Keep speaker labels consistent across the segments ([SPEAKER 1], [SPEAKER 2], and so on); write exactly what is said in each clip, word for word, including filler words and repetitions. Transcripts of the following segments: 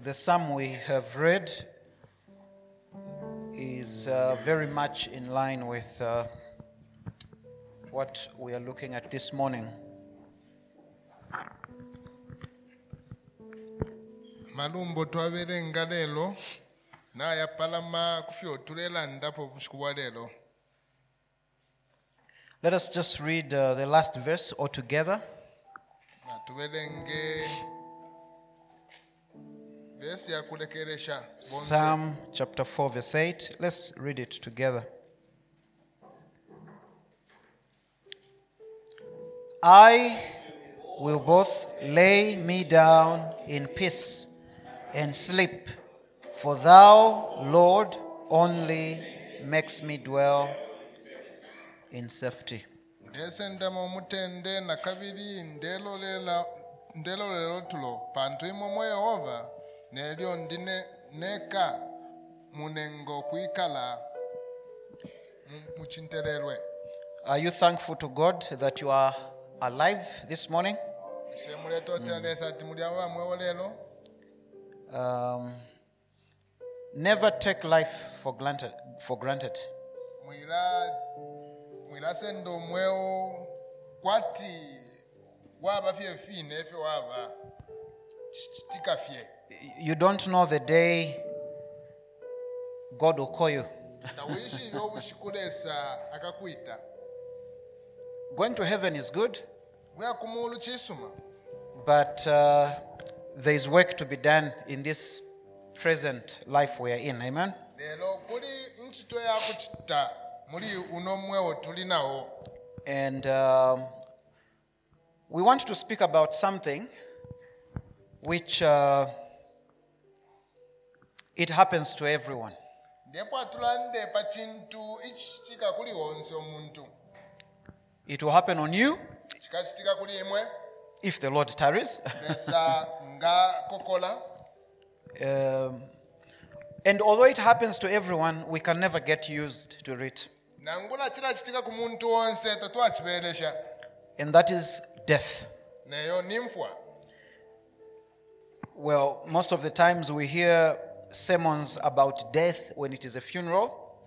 [SPEAKER 1] The psalm we have read is uh, very much in line with uh, what we are looking at this morning.
[SPEAKER 2] Malumbo twaberenga lelo na ya palama kufyo tulela ndapo bushikuwa lelo.
[SPEAKER 1] Let us just read uh, the last verse all together.
[SPEAKER 2] Na tuberenge verse ya kulekeresha bonse.
[SPEAKER 1] Psalm chapter four verse eight. Let's read it together. I will both lay me down in peace and sleep, for thou, Lord, only makes me dwell in safety.
[SPEAKER 2] Ndesenda mu mutende na kabiri ndelo lela ndelo lelo tulo pantu imo Yehova nelyo ndine neka munengo kuikala muchintererwe.
[SPEAKER 1] Are you thankful to God that you are alive this morning? Um, never take life for granted. For granted. You don't know the day God will call you. Going to heaven is good, but uh, there is work to be done in this present life we are in. Amen? And um, we want to speak about something which uh, it happens to everyone. It will happen on you if the Lord tarries. um, and although it happens to everyone, we can never get used to it. And that is death. Well, most of the times we hear sermons about death when it is a funeral.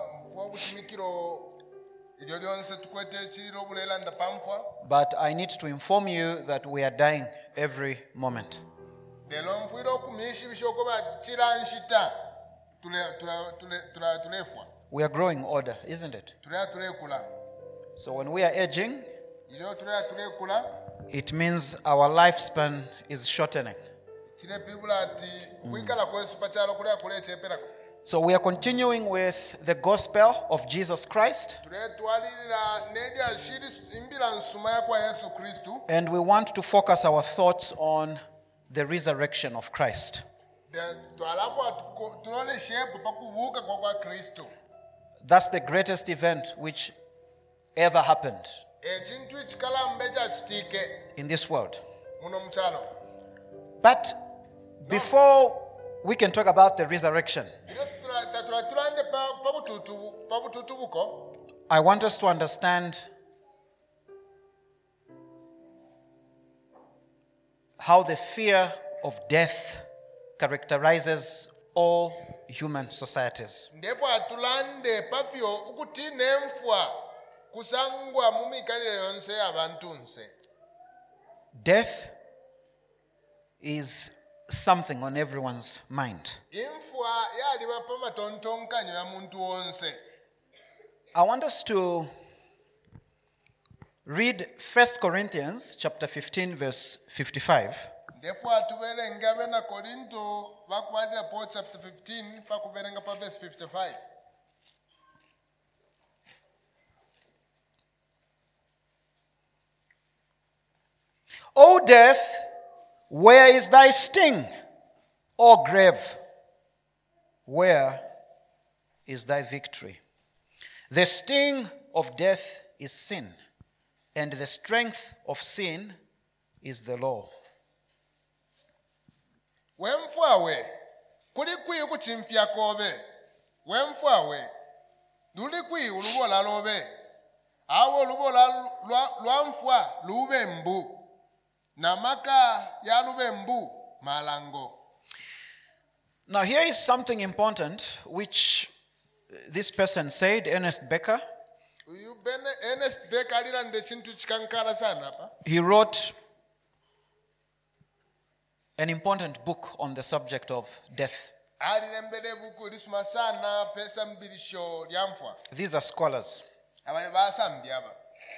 [SPEAKER 1] But I need to inform you that we are dying every moment. We are growing older, isn't it? So when we are aging, it means our lifespan is shortening. Mm. So we are continuing with the gospel of Jesus Christ. And we want to focus our thoughts on the resurrection of Christ. That's the greatest event which ever happened in this world. But before we can talk about the resurrection, I want us to understand how the fear of death characterizes all human societies. Death is something on everyone's mind. I want us to read First Corinthians chapter fifteen verse fifty-five. O death, where is thy sting? O grave, where is thy victory? The sting of death is sin, and the strength of sin is the law.
[SPEAKER 2] Wemfwawe kuli kwi kuchimfya kobe wemfwawe luli kwi ulubola lobe awo ulubola lwamfwa lube mbu namaka ya lube mbu malango.
[SPEAKER 1] Now, here is something important which this person said, Ernest Becker.
[SPEAKER 2] uyu Ben Ernest Becker aliranda ekintu kikankala sana apa.
[SPEAKER 1] He wrote an important book on the subject of death.
[SPEAKER 2] alirembera ebuku lisoma sana pesa mbirisho lyamfwa.
[SPEAKER 1] These are scholars.
[SPEAKER 2] abali basambi aba.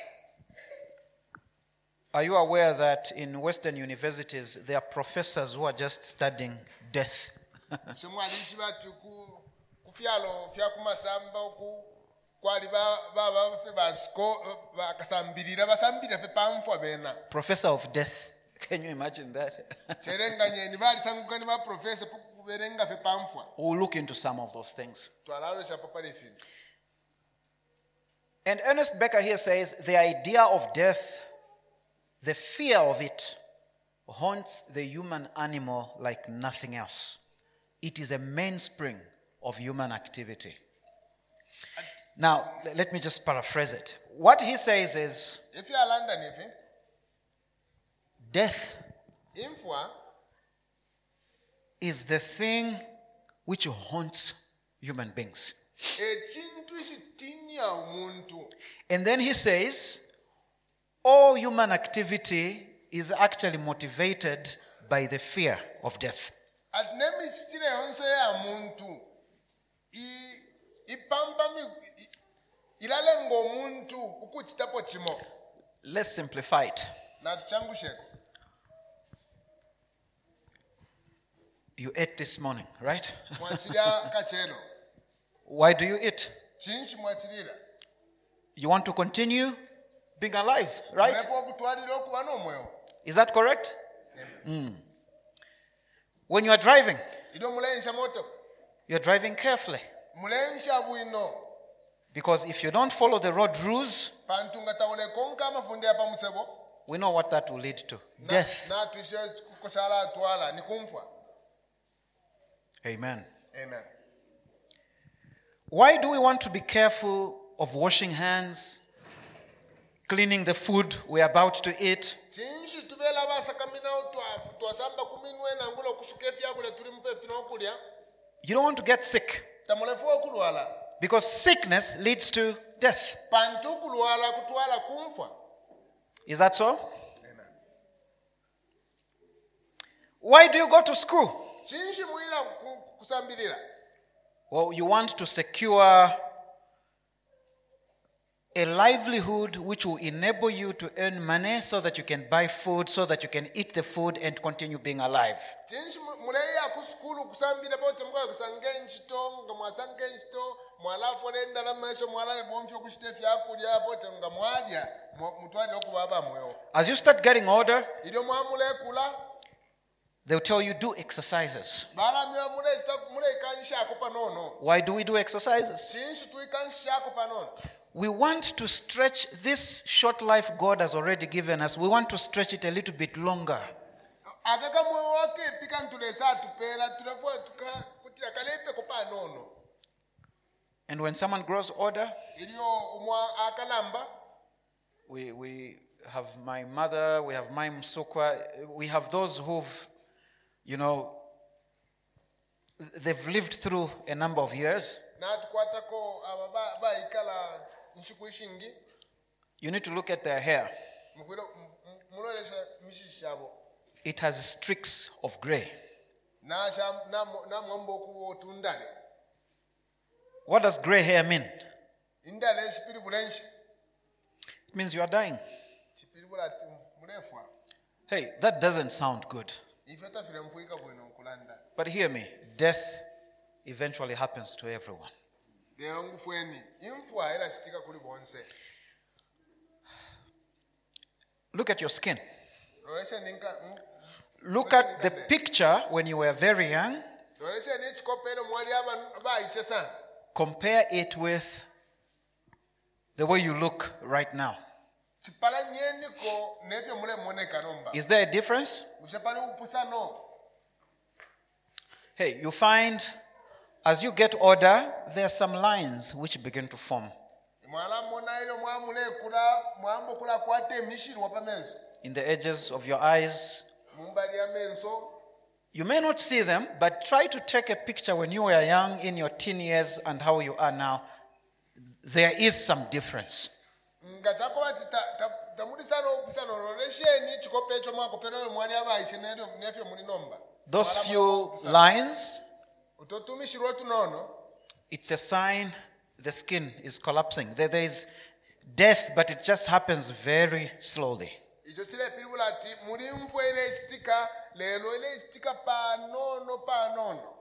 [SPEAKER 1] Are you aware that in Western universities there are professors who are just studying death?
[SPEAKER 2] Semwalishi batu ku kufyalo fya kumasamba ku kwali ba ba fe basko bakasambirira basambira fe pamfwa bena.
[SPEAKER 1] Professor of death. Can you imagine that?
[SPEAKER 2] Cherenga nyeni bali sangukani ba professor kuberenga fe pamfwa.
[SPEAKER 1] We'll look into some of those things.
[SPEAKER 2] Twalalo cha papa lefini.
[SPEAKER 1] And Ernest Becker here says the idea of death, the fear of it, haunts the human animal like nothing else. It is a mainspring of human activity. Now, let me just paraphrase it. What he says is,
[SPEAKER 2] If you are London, if
[SPEAKER 1] death
[SPEAKER 2] infwa
[SPEAKER 1] is the thing which haunts human beings.
[SPEAKER 2] ekintu ekitinya omuntu.
[SPEAKER 1] And then he says, all human activity is actually motivated by the fear of death.
[SPEAKER 2] Ati nemisitire yonse ya muntu i ipamba mi ilalenga omuntu ukukitapo kimo.
[SPEAKER 1] Let's simplify it.
[SPEAKER 2] Na tuchangusheko.
[SPEAKER 1] You ate this morning, right?
[SPEAKER 2] Mwachira kachero.
[SPEAKER 1] Why do you eat?
[SPEAKER 2] Chinchi mwachirira.
[SPEAKER 1] You want to continue being alive, right?
[SPEAKER 2] Mwepo kutwalira okuba n'omwewo.
[SPEAKER 1] Is that correct? Mm. When you are driving,
[SPEAKER 2] Ido mulensha moto.
[SPEAKER 1] you're driving carefully.
[SPEAKER 2] Mulensha bwino.
[SPEAKER 1] Because if you don't follow the road rules,
[SPEAKER 2] Pantunga tawule konka amafunde apa musebo.
[SPEAKER 1] we know what that will lead to.
[SPEAKER 2] Na-
[SPEAKER 1] Death.
[SPEAKER 2] Na tuishe kukoshala atwala ni kumfwa.
[SPEAKER 1] Amen.
[SPEAKER 2] Amen.
[SPEAKER 1] Why do we want to be careful of washing hands, cleaning the food we're about to eat?
[SPEAKER 2] Chinchi tubela basakamina utwafu twasamba kuminwe na ngulo kusuketia kule tulimpe pinokulya.
[SPEAKER 1] You don't want to get sick.
[SPEAKER 2] Tamulefu okulwala.
[SPEAKER 1] Because sickness leads to death.
[SPEAKER 2] Pantu kulwala kutwala kumfwa.
[SPEAKER 1] Is that so?
[SPEAKER 2] Amen.
[SPEAKER 1] Why do you go to school?
[SPEAKER 2] Chinchi muira ku- kusambilira.
[SPEAKER 1] Well, you want to secure a livelihood which will enable you to earn money so that you can buy food, so that you can eat the food and continue being alive.
[SPEAKER 2] Chinchi muleya kuskulu kusambira bote mkwa kusange nchito, nga mwasange nchito, mwalafu nenda na maisha mwalaye bomfyo kushitefi akulya bote nga mwadya, mutwali okubaba mweo.
[SPEAKER 1] As you start getting older,
[SPEAKER 2] Ido mwamule kula,
[SPEAKER 1] they'll tell you do exercises.
[SPEAKER 2] bala miwa mule ista mule ikanisha akupa nono.
[SPEAKER 1] Why do we do exercises?
[SPEAKER 2] Chinchi tu ikanisha akupa nono.
[SPEAKER 1] We want to stretch this short life God has already given us. We want to stretch it a little bit longer.
[SPEAKER 2] Akaka mwe wake pika ntulesa tupera, tunafua tuka kutira kalepe kupa nono.
[SPEAKER 1] And when someone grows older,
[SPEAKER 2] Ilio umwa akalamba,
[SPEAKER 1] we, we have my mother, we have my Msukwa, we have those who've, you know, they've lived through a number of years.
[SPEAKER 2] na tukwatako ababa ba ikala nshikuishingi,
[SPEAKER 1] You need to look at their hair.
[SPEAKER 2] mukwilo mulolesha mishishabo.
[SPEAKER 1] It has streaks of gray.
[SPEAKER 2] Na sha na na mwambo ku tundale.
[SPEAKER 1] What does gray hair mean?
[SPEAKER 2] Indale shipiri bulenshi.
[SPEAKER 1] It means you are dying.
[SPEAKER 2] Shipiri bulati mulefwa.
[SPEAKER 1] Hey, that doesn't sound good.
[SPEAKER 2] Ifeta file mfuika bweno kulanda.
[SPEAKER 1] But hear me, death eventually happens to everyone.
[SPEAKER 2] Lero ngufweni imfwa era chitika kuli bonse.
[SPEAKER 1] Look at your skin.
[SPEAKER 2] Lolesha ninka
[SPEAKER 1] Look at the picture when you were very young.
[SPEAKER 2] lolesha ni chikopero mwali aba ba iche sana.
[SPEAKER 1] Compare it with the way you look right now.
[SPEAKER 2] Chipala nyeni ko nevyo mule moneka nomba.
[SPEAKER 1] Is there a difference?
[SPEAKER 2] Ushapali upusa no.
[SPEAKER 1] Hey, you find as you get older, there are some lines which begin to form
[SPEAKER 2] Mwala mona ile mwamule kula mwambo kula kwate mishiru wapa menso.
[SPEAKER 1] in the edges of your eyes,
[SPEAKER 2] Mumbali ya menso.
[SPEAKER 1] You may not see them, but try to take a picture when you were young in your teen years and how you are now. There is some difference.
[SPEAKER 2] nga chakoba tamulisana okusana ololesheni chikope echo mwako pero mwali abayi chenero nefyo muli nomba.
[SPEAKER 1] Those few lines,
[SPEAKER 2] utotumishirwa tunono,
[SPEAKER 1] it's a sign the skin is collapsing. There, there is death, but it just happens very slowly.
[SPEAKER 2] icho chile pilibula ati muli mfwe ile chitika lelo ile chitika panono panono.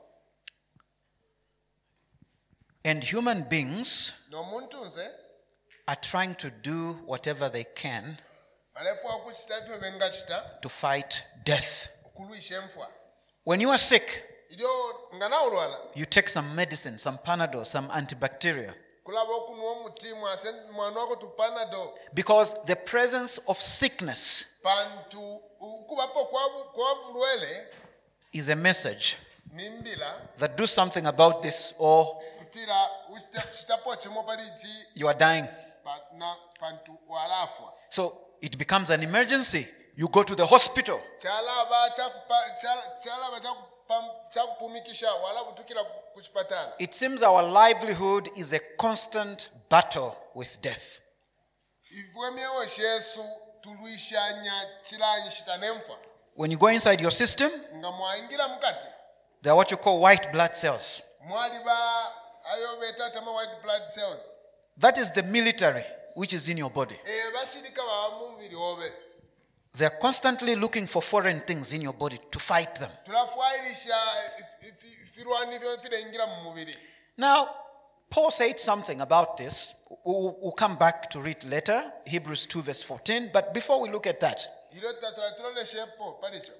[SPEAKER 1] And human beings
[SPEAKER 2] no muntu nze
[SPEAKER 1] are trying to do whatever they can
[SPEAKER 2] balefu akuchita byo bengachita
[SPEAKER 1] to fight death.
[SPEAKER 2] okuluisha emfwa.
[SPEAKER 1] When you are sick,
[SPEAKER 2] idio ngana ulwala
[SPEAKER 1] you take some medicine, some Panadol, some antibacterial,
[SPEAKER 2] kulaba okunuwa omutimu asen mwana wako tupanado
[SPEAKER 1] because the presence of sickness
[SPEAKER 2] pantu ukubapo kwa bulwele
[SPEAKER 1] is a message
[SPEAKER 2] nimbila
[SPEAKER 1] that do something about this or
[SPEAKER 2] kutira chitapo chemo paliji
[SPEAKER 1] you are dying.
[SPEAKER 2] na pantu walafwa.
[SPEAKER 1] So it becomes an emergency. You go to the hospital.
[SPEAKER 2] chalaba chakupa chalaba chakupam chakupumikisha wala butukira kuchipatala.
[SPEAKER 1] It seems our livelihood is a constant battle with death.
[SPEAKER 2] ivwemewo shesu tuluishanya chilanshita nemfa.
[SPEAKER 1] When you go inside your system,
[SPEAKER 2] nga mwaingira mukati
[SPEAKER 1] they are what you call white blood cells.
[SPEAKER 2] mwali ba ayo beta tama white blood cells.
[SPEAKER 1] That is the military which is in your body.
[SPEAKER 2] e bashirika ba mumubiri obe.
[SPEAKER 1] They are constantly looking for foreign things in your body to fight them.
[SPEAKER 2] tulafwailisha ifirwani vyo ingira mu mubiri.
[SPEAKER 1] Now, Paul said something about this. We'll, we'll come back to read later, Hebrews two verse fourteen. But before we look at that,
[SPEAKER 2] ilo tatuloleshe po palicho.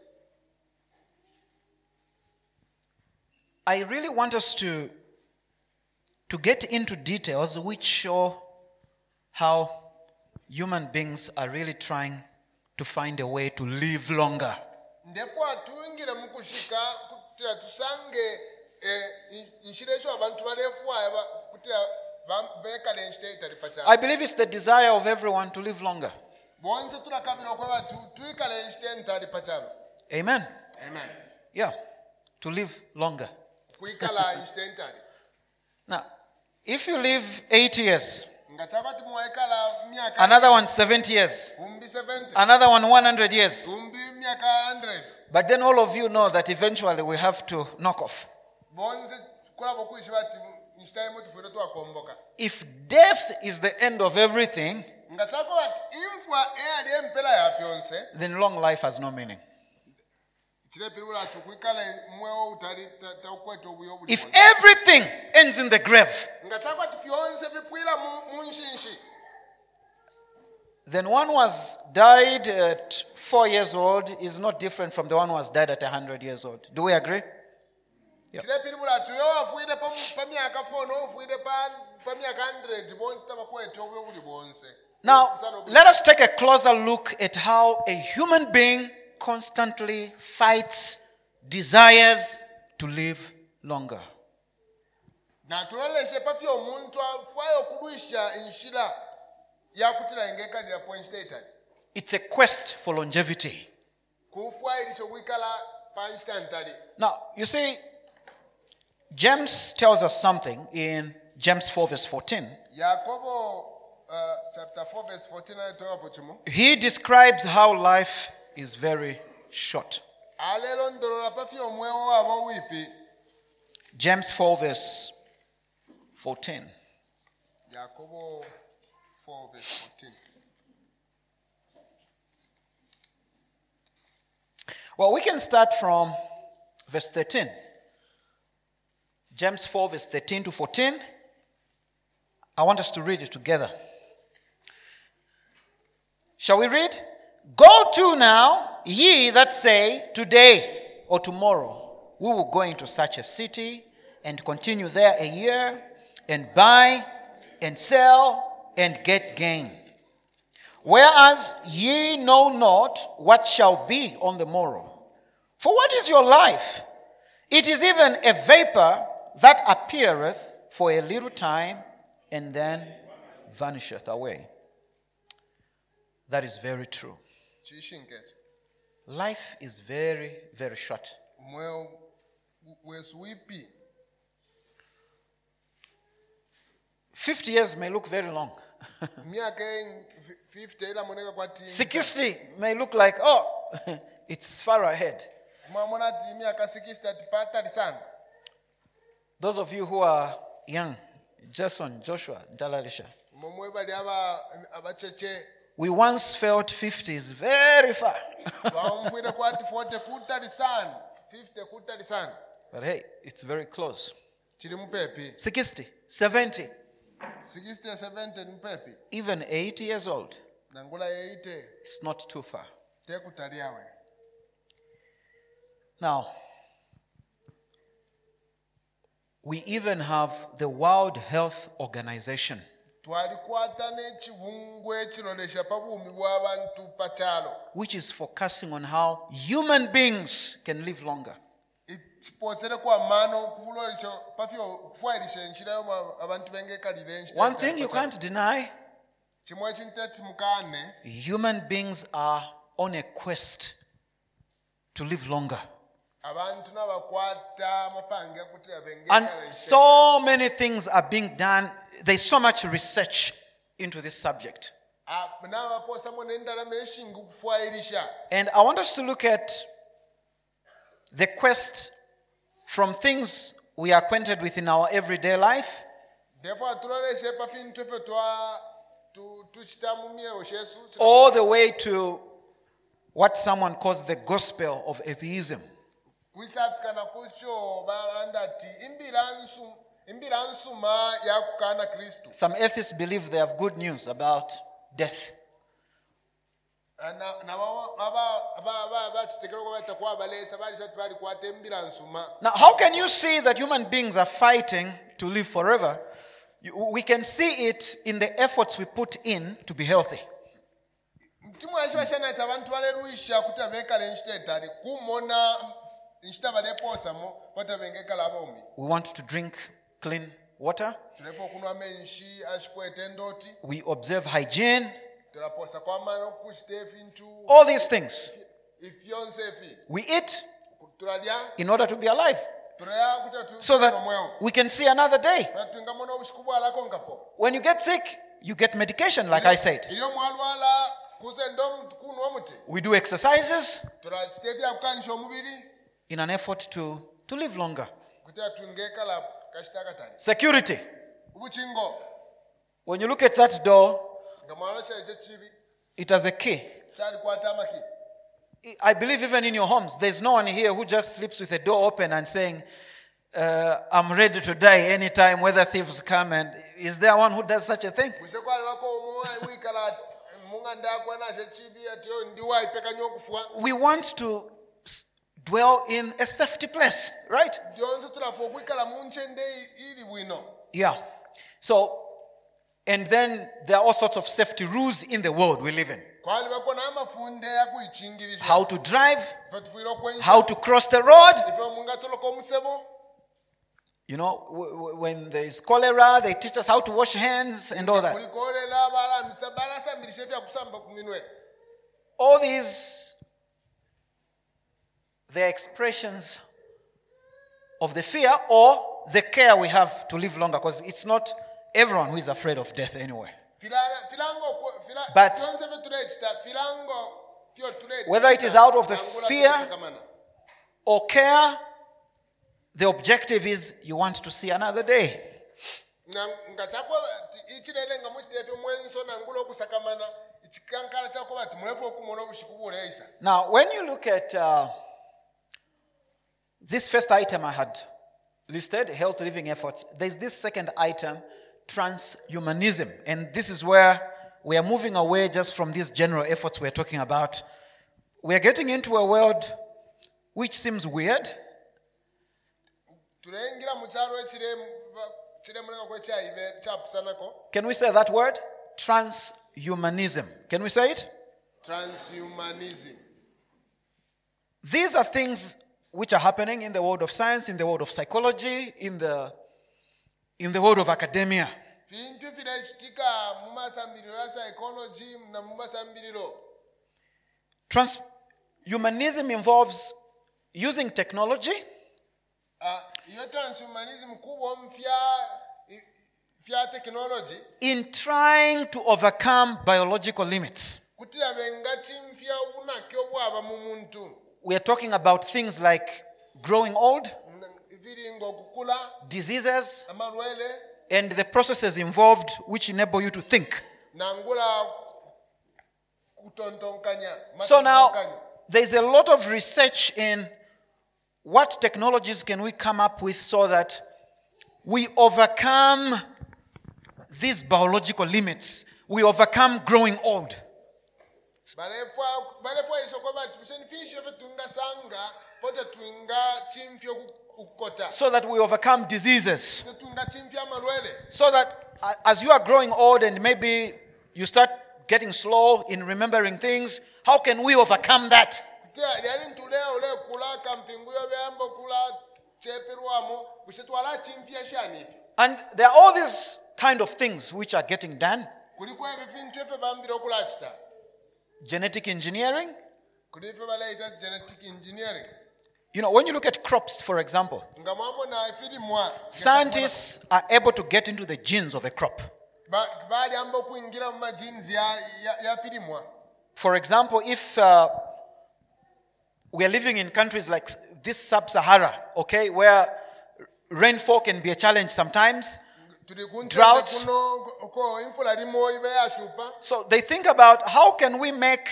[SPEAKER 1] I really want us to, to get into details which show how human beings are really trying to find a way to live longer.
[SPEAKER 2] Ndefu atuingire mukushika kutira tusange inshiresho abantu balefu aba kutira bekale nshite italipacha.
[SPEAKER 1] I believe it's the desire of everyone to live longer.
[SPEAKER 2] bonse tulakabira kwa batu tuikale nshite ntalipacha.
[SPEAKER 1] Amen.
[SPEAKER 2] Amen.
[SPEAKER 1] Yeah, to live longer.
[SPEAKER 2] kuikala nshite ntali.
[SPEAKER 1] Now, if you live eighty years,
[SPEAKER 2] ngachakati muwaikala miaka
[SPEAKER 1] another one seventy years,
[SPEAKER 2] umbi seventy,
[SPEAKER 1] another one one hundred years.
[SPEAKER 2] umbi miaka one hundred.
[SPEAKER 1] But then all of you know that eventually we have to knock off.
[SPEAKER 2] bonse kulabo kuishi bati nshite mutufuire twakomboka.
[SPEAKER 1] If death is the end of everything,
[SPEAKER 2] ngachako bati imfwa eyali empela ya pyonse
[SPEAKER 1] then long life has no meaning. If everything ends in the grave, then one who has died at four years old is not different from the one who has died at a hundred years old. Do we agree? Yep. Now, let us take a closer look at how a human being constantly fights desires to live longer. It's a quest for longevity. Now, you see, James tells us something in James four verse fourteen.
[SPEAKER 2] Uh, chapter four verse fourteen.
[SPEAKER 1] He describes how life is very short. James four verse fourteen.
[SPEAKER 2] Jacobo four verse fourteen.
[SPEAKER 1] Well, we can start from verse thirteen. James four verse thirteen to fourteen. I want us to read it together. Shall we read? Go to now, ye that say, today or tomorrow, we will go into such a city and continue there a year and buy and sell and get gain. Whereas ye know not what shall be on the morrow. For what is your life? It is even a vapor that appeareth for a little time and then vanisheth away. That is very true. Life is very, very short.
[SPEAKER 2] mwe wesuipi
[SPEAKER 1] fifty years may look very long.
[SPEAKER 2] miaka fifty ila moneka kwati
[SPEAKER 1] sixty may look like, oh, it's far ahead.
[SPEAKER 2] mwamona ti miaka sixty atipata sana.
[SPEAKER 1] Those of you who are young, Jason, Joshua, Ntalalisha,
[SPEAKER 2] momwe bali aba abacheche
[SPEAKER 1] we once felt fifty is very far.
[SPEAKER 2] waumvira kwati forty kutali sana, fifty kutali sana.
[SPEAKER 1] But hey, it's very close.
[SPEAKER 2] Chiri mpepi
[SPEAKER 1] sixty, seventy,
[SPEAKER 2] sixty seventy mpepi
[SPEAKER 1] even eighty years old.
[SPEAKER 2] nangula eighty
[SPEAKER 1] It's not too far.
[SPEAKER 2] te kutaliawe.
[SPEAKER 1] Now, we even have the World Health Organization,
[SPEAKER 2] twalikwata n'ekibungu ekirolesha pabumi bw'abantu pachalo
[SPEAKER 1] which is focusing on how human beings can live longer.
[SPEAKER 2] ikiposere kwa mano kuvulolicho pafyo kufwailisha enshirayo abantu bengekalire enshita.
[SPEAKER 1] One thing you can't deny,
[SPEAKER 2] chimwe ekinteti mukane
[SPEAKER 1] human beings are on a quest to live longer.
[SPEAKER 2] abantu n'abakwata amapange akutira
[SPEAKER 1] And
[SPEAKER 2] bengekala
[SPEAKER 1] so many things are being done. There's so much research into this subject.
[SPEAKER 2] n'abaposamu n'endala meshinga okufwailisha.
[SPEAKER 1] And I want us to look at the quest from things we are acquainted with in our everyday life
[SPEAKER 2] therefore tuloleshe pafintu ffe twa tu- tuchita mu myeyo shesu
[SPEAKER 1] all the way to what someone calls the gospel of atheism.
[SPEAKER 2] kwisafikana kusho balanda ti imbira nsu imbira nsuma yakukana Kristu.
[SPEAKER 1] Some atheists believe they have good news about death.
[SPEAKER 2] na na aba aba aba bachitekero kwa bata kwa balesa bali sati bali kwate imbira nsuma.
[SPEAKER 1] Now, how can you see that human beings are fighting to live forever? You- We can see it in the efforts we put in to be healthy.
[SPEAKER 2] mtimu yashiba shana ta abantu baleruisha kutabekala enshtetali kumona enshita baleposa mo batabengekala abomi.
[SPEAKER 1] We want to drink clean water.
[SPEAKER 2] Tulefo kunwa menshi ashikwete ndoti
[SPEAKER 1] We observe hygiene.
[SPEAKER 2] tulaposa kwa mano kushitefi ntu
[SPEAKER 1] All these things.
[SPEAKER 2] ifyonse fi
[SPEAKER 1] We eat
[SPEAKER 2] tulalya
[SPEAKER 1] in order to be alive,
[SPEAKER 2] tulaya kutatu
[SPEAKER 1] so that
[SPEAKER 2] mweo
[SPEAKER 1] we can see another day.
[SPEAKER 2] batunga mona obushikubwa alako ngapo.
[SPEAKER 1] When you get sick, you get medication, like I said.
[SPEAKER 2] Iliyo mwalwala kuze ndo kuno omuti
[SPEAKER 1] We do exercises
[SPEAKER 2] tulachitefi akukanisha omubiri
[SPEAKER 1] in an effort to, to live longer.
[SPEAKER 2] kutya tungekala kashitakatani
[SPEAKER 1] Security.
[SPEAKER 2] ubuchingo
[SPEAKER 1] When you look at that door,
[SPEAKER 2] nga mwalosha ekyo kibi
[SPEAKER 1] it has a key.
[SPEAKER 2] kyali kwata amaki.
[SPEAKER 1] I believe even in your homes, there's no one here who just sleeps with the door open and saying, uh, I'm ready to die anytime, whether thieves come. And is there one who does such a thing?
[SPEAKER 2] kuse kwali bako omu wikala munganda akwa nashe kibi atiyo ndiwa ipekanya okufwa.
[SPEAKER 1] We want to s- dwell in a safety place, right?
[SPEAKER 2] Byonse tulafa okwikala mu nchende ili bwino.
[SPEAKER 1] Yeah. So, and then there are all sorts of safety rules in the world we live in.
[SPEAKER 2] Kwali bako n'amafunde akuyichingirisha.
[SPEAKER 1] How to drive,
[SPEAKER 2] Ife tufiire okwensha.
[SPEAKER 1] how to cross the road.
[SPEAKER 2] Ife munga tuloka omusebo.
[SPEAKER 1] You know, w- w- when there is cholera, they teach us how to wash hands and all that.
[SPEAKER 2] Kulikolera abalambisa balasambirisha ebyakusamba ku minwe.
[SPEAKER 1] All these, they're expressions of the fear or the care we have to live longer, because it's not everyone who is afraid of death anyway.
[SPEAKER 2] Filala- filango kwe- fila-
[SPEAKER 1] But-
[SPEAKER 2] fyonse fye tulechita, filango fyo tulechita.
[SPEAKER 1] Whether it is out of the
[SPEAKER 2] Nangula
[SPEAKER 1] fear-
[SPEAKER 2] tulechakamana.
[SPEAKER 1] Or care, the objective is you want to see another day.
[SPEAKER 2] Na- nga kyakwa ti- ichilele nga muchidefyo mwenso nangula okusakamana ichikankala kyakwa bati mulefu okumona obushiku buleisa.
[SPEAKER 1] Now, when you look at uh, this first item I had listed, health living efforts, there's this second item, transhumanism. And this is where we are moving away just from these general efforts we're talking about. We are getting into a world which seems weird,
[SPEAKER 2] Tulengira mu kyalo ekiremu kiremuleka kwekyayibe kyapusanako.
[SPEAKER 1] can we say that word? Transhumanism. Can we say it?
[SPEAKER 2] Transhumanism.
[SPEAKER 1] These are things which are happening in the world of science, in the world of psychology, in the, in the world of academia.
[SPEAKER 2] Bintu birekitika mu masambiriro ya psychology na mu masambiriro.
[SPEAKER 1] Transhumanism involves using technology
[SPEAKER 2] Ah, iyo transhumanism kubo mfya i- fya technology
[SPEAKER 1] in trying to overcome biological limits.
[SPEAKER 2] kutira benga chimfya unakyo bwaba mu muntu
[SPEAKER 1] We are talking about things like growing old,
[SPEAKER 2] viringo okukula
[SPEAKER 1] diseases,
[SPEAKER 2] amalwele
[SPEAKER 1] and the processes involved which enable you to think.
[SPEAKER 2] nangula kutontonkanya
[SPEAKER 1] So now,
[SPEAKER 2] matontonkanya.
[SPEAKER 1] there's a lot of research in what technologies can we come up with so that we overcome these biological limits. We overcome growing old.
[SPEAKER 2] balefwa balefwa isoko bati kuseni fishi efe tunga sanga pota twinga chimfyo ukota
[SPEAKER 1] So that we overcome diseases.
[SPEAKER 2] tunga chimfya malwele
[SPEAKER 1] So that uh, as you are growing old and maybe you start getting slow in remembering things, how can we overcome that?
[SPEAKER 2] kutia lyali ntulea ule kula kampingu yo byambo kula cheperwamo bushetwala chimfya shanifi
[SPEAKER 1] And there are all these kind of things which are getting done.
[SPEAKER 2] kuliko efe fintu efe bambira okula chita
[SPEAKER 1] Genetic engineering.
[SPEAKER 2] kuli efe balaita genetic engineering
[SPEAKER 1] You know, when you look at crops, for example,
[SPEAKER 2] nga mwamona efirimwa
[SPEAKER 1] scientists are able to get into the genes of a crop.
[SPEAKER 2] bali amba okuingira mu majins ya ya, ya firimwa
[SPEAKER 1] For example, if uh, we are living in countries like this sub-Sahara, okay, where rainfall can be a challenge sometimes,
[SPEAKER 2] tuli kuntende
[SPEAKER 1] Droughts.
[SPEAKER 2] kuno ko infula limo ibe yashupa
[SPEAKER 1] so they think about how can we make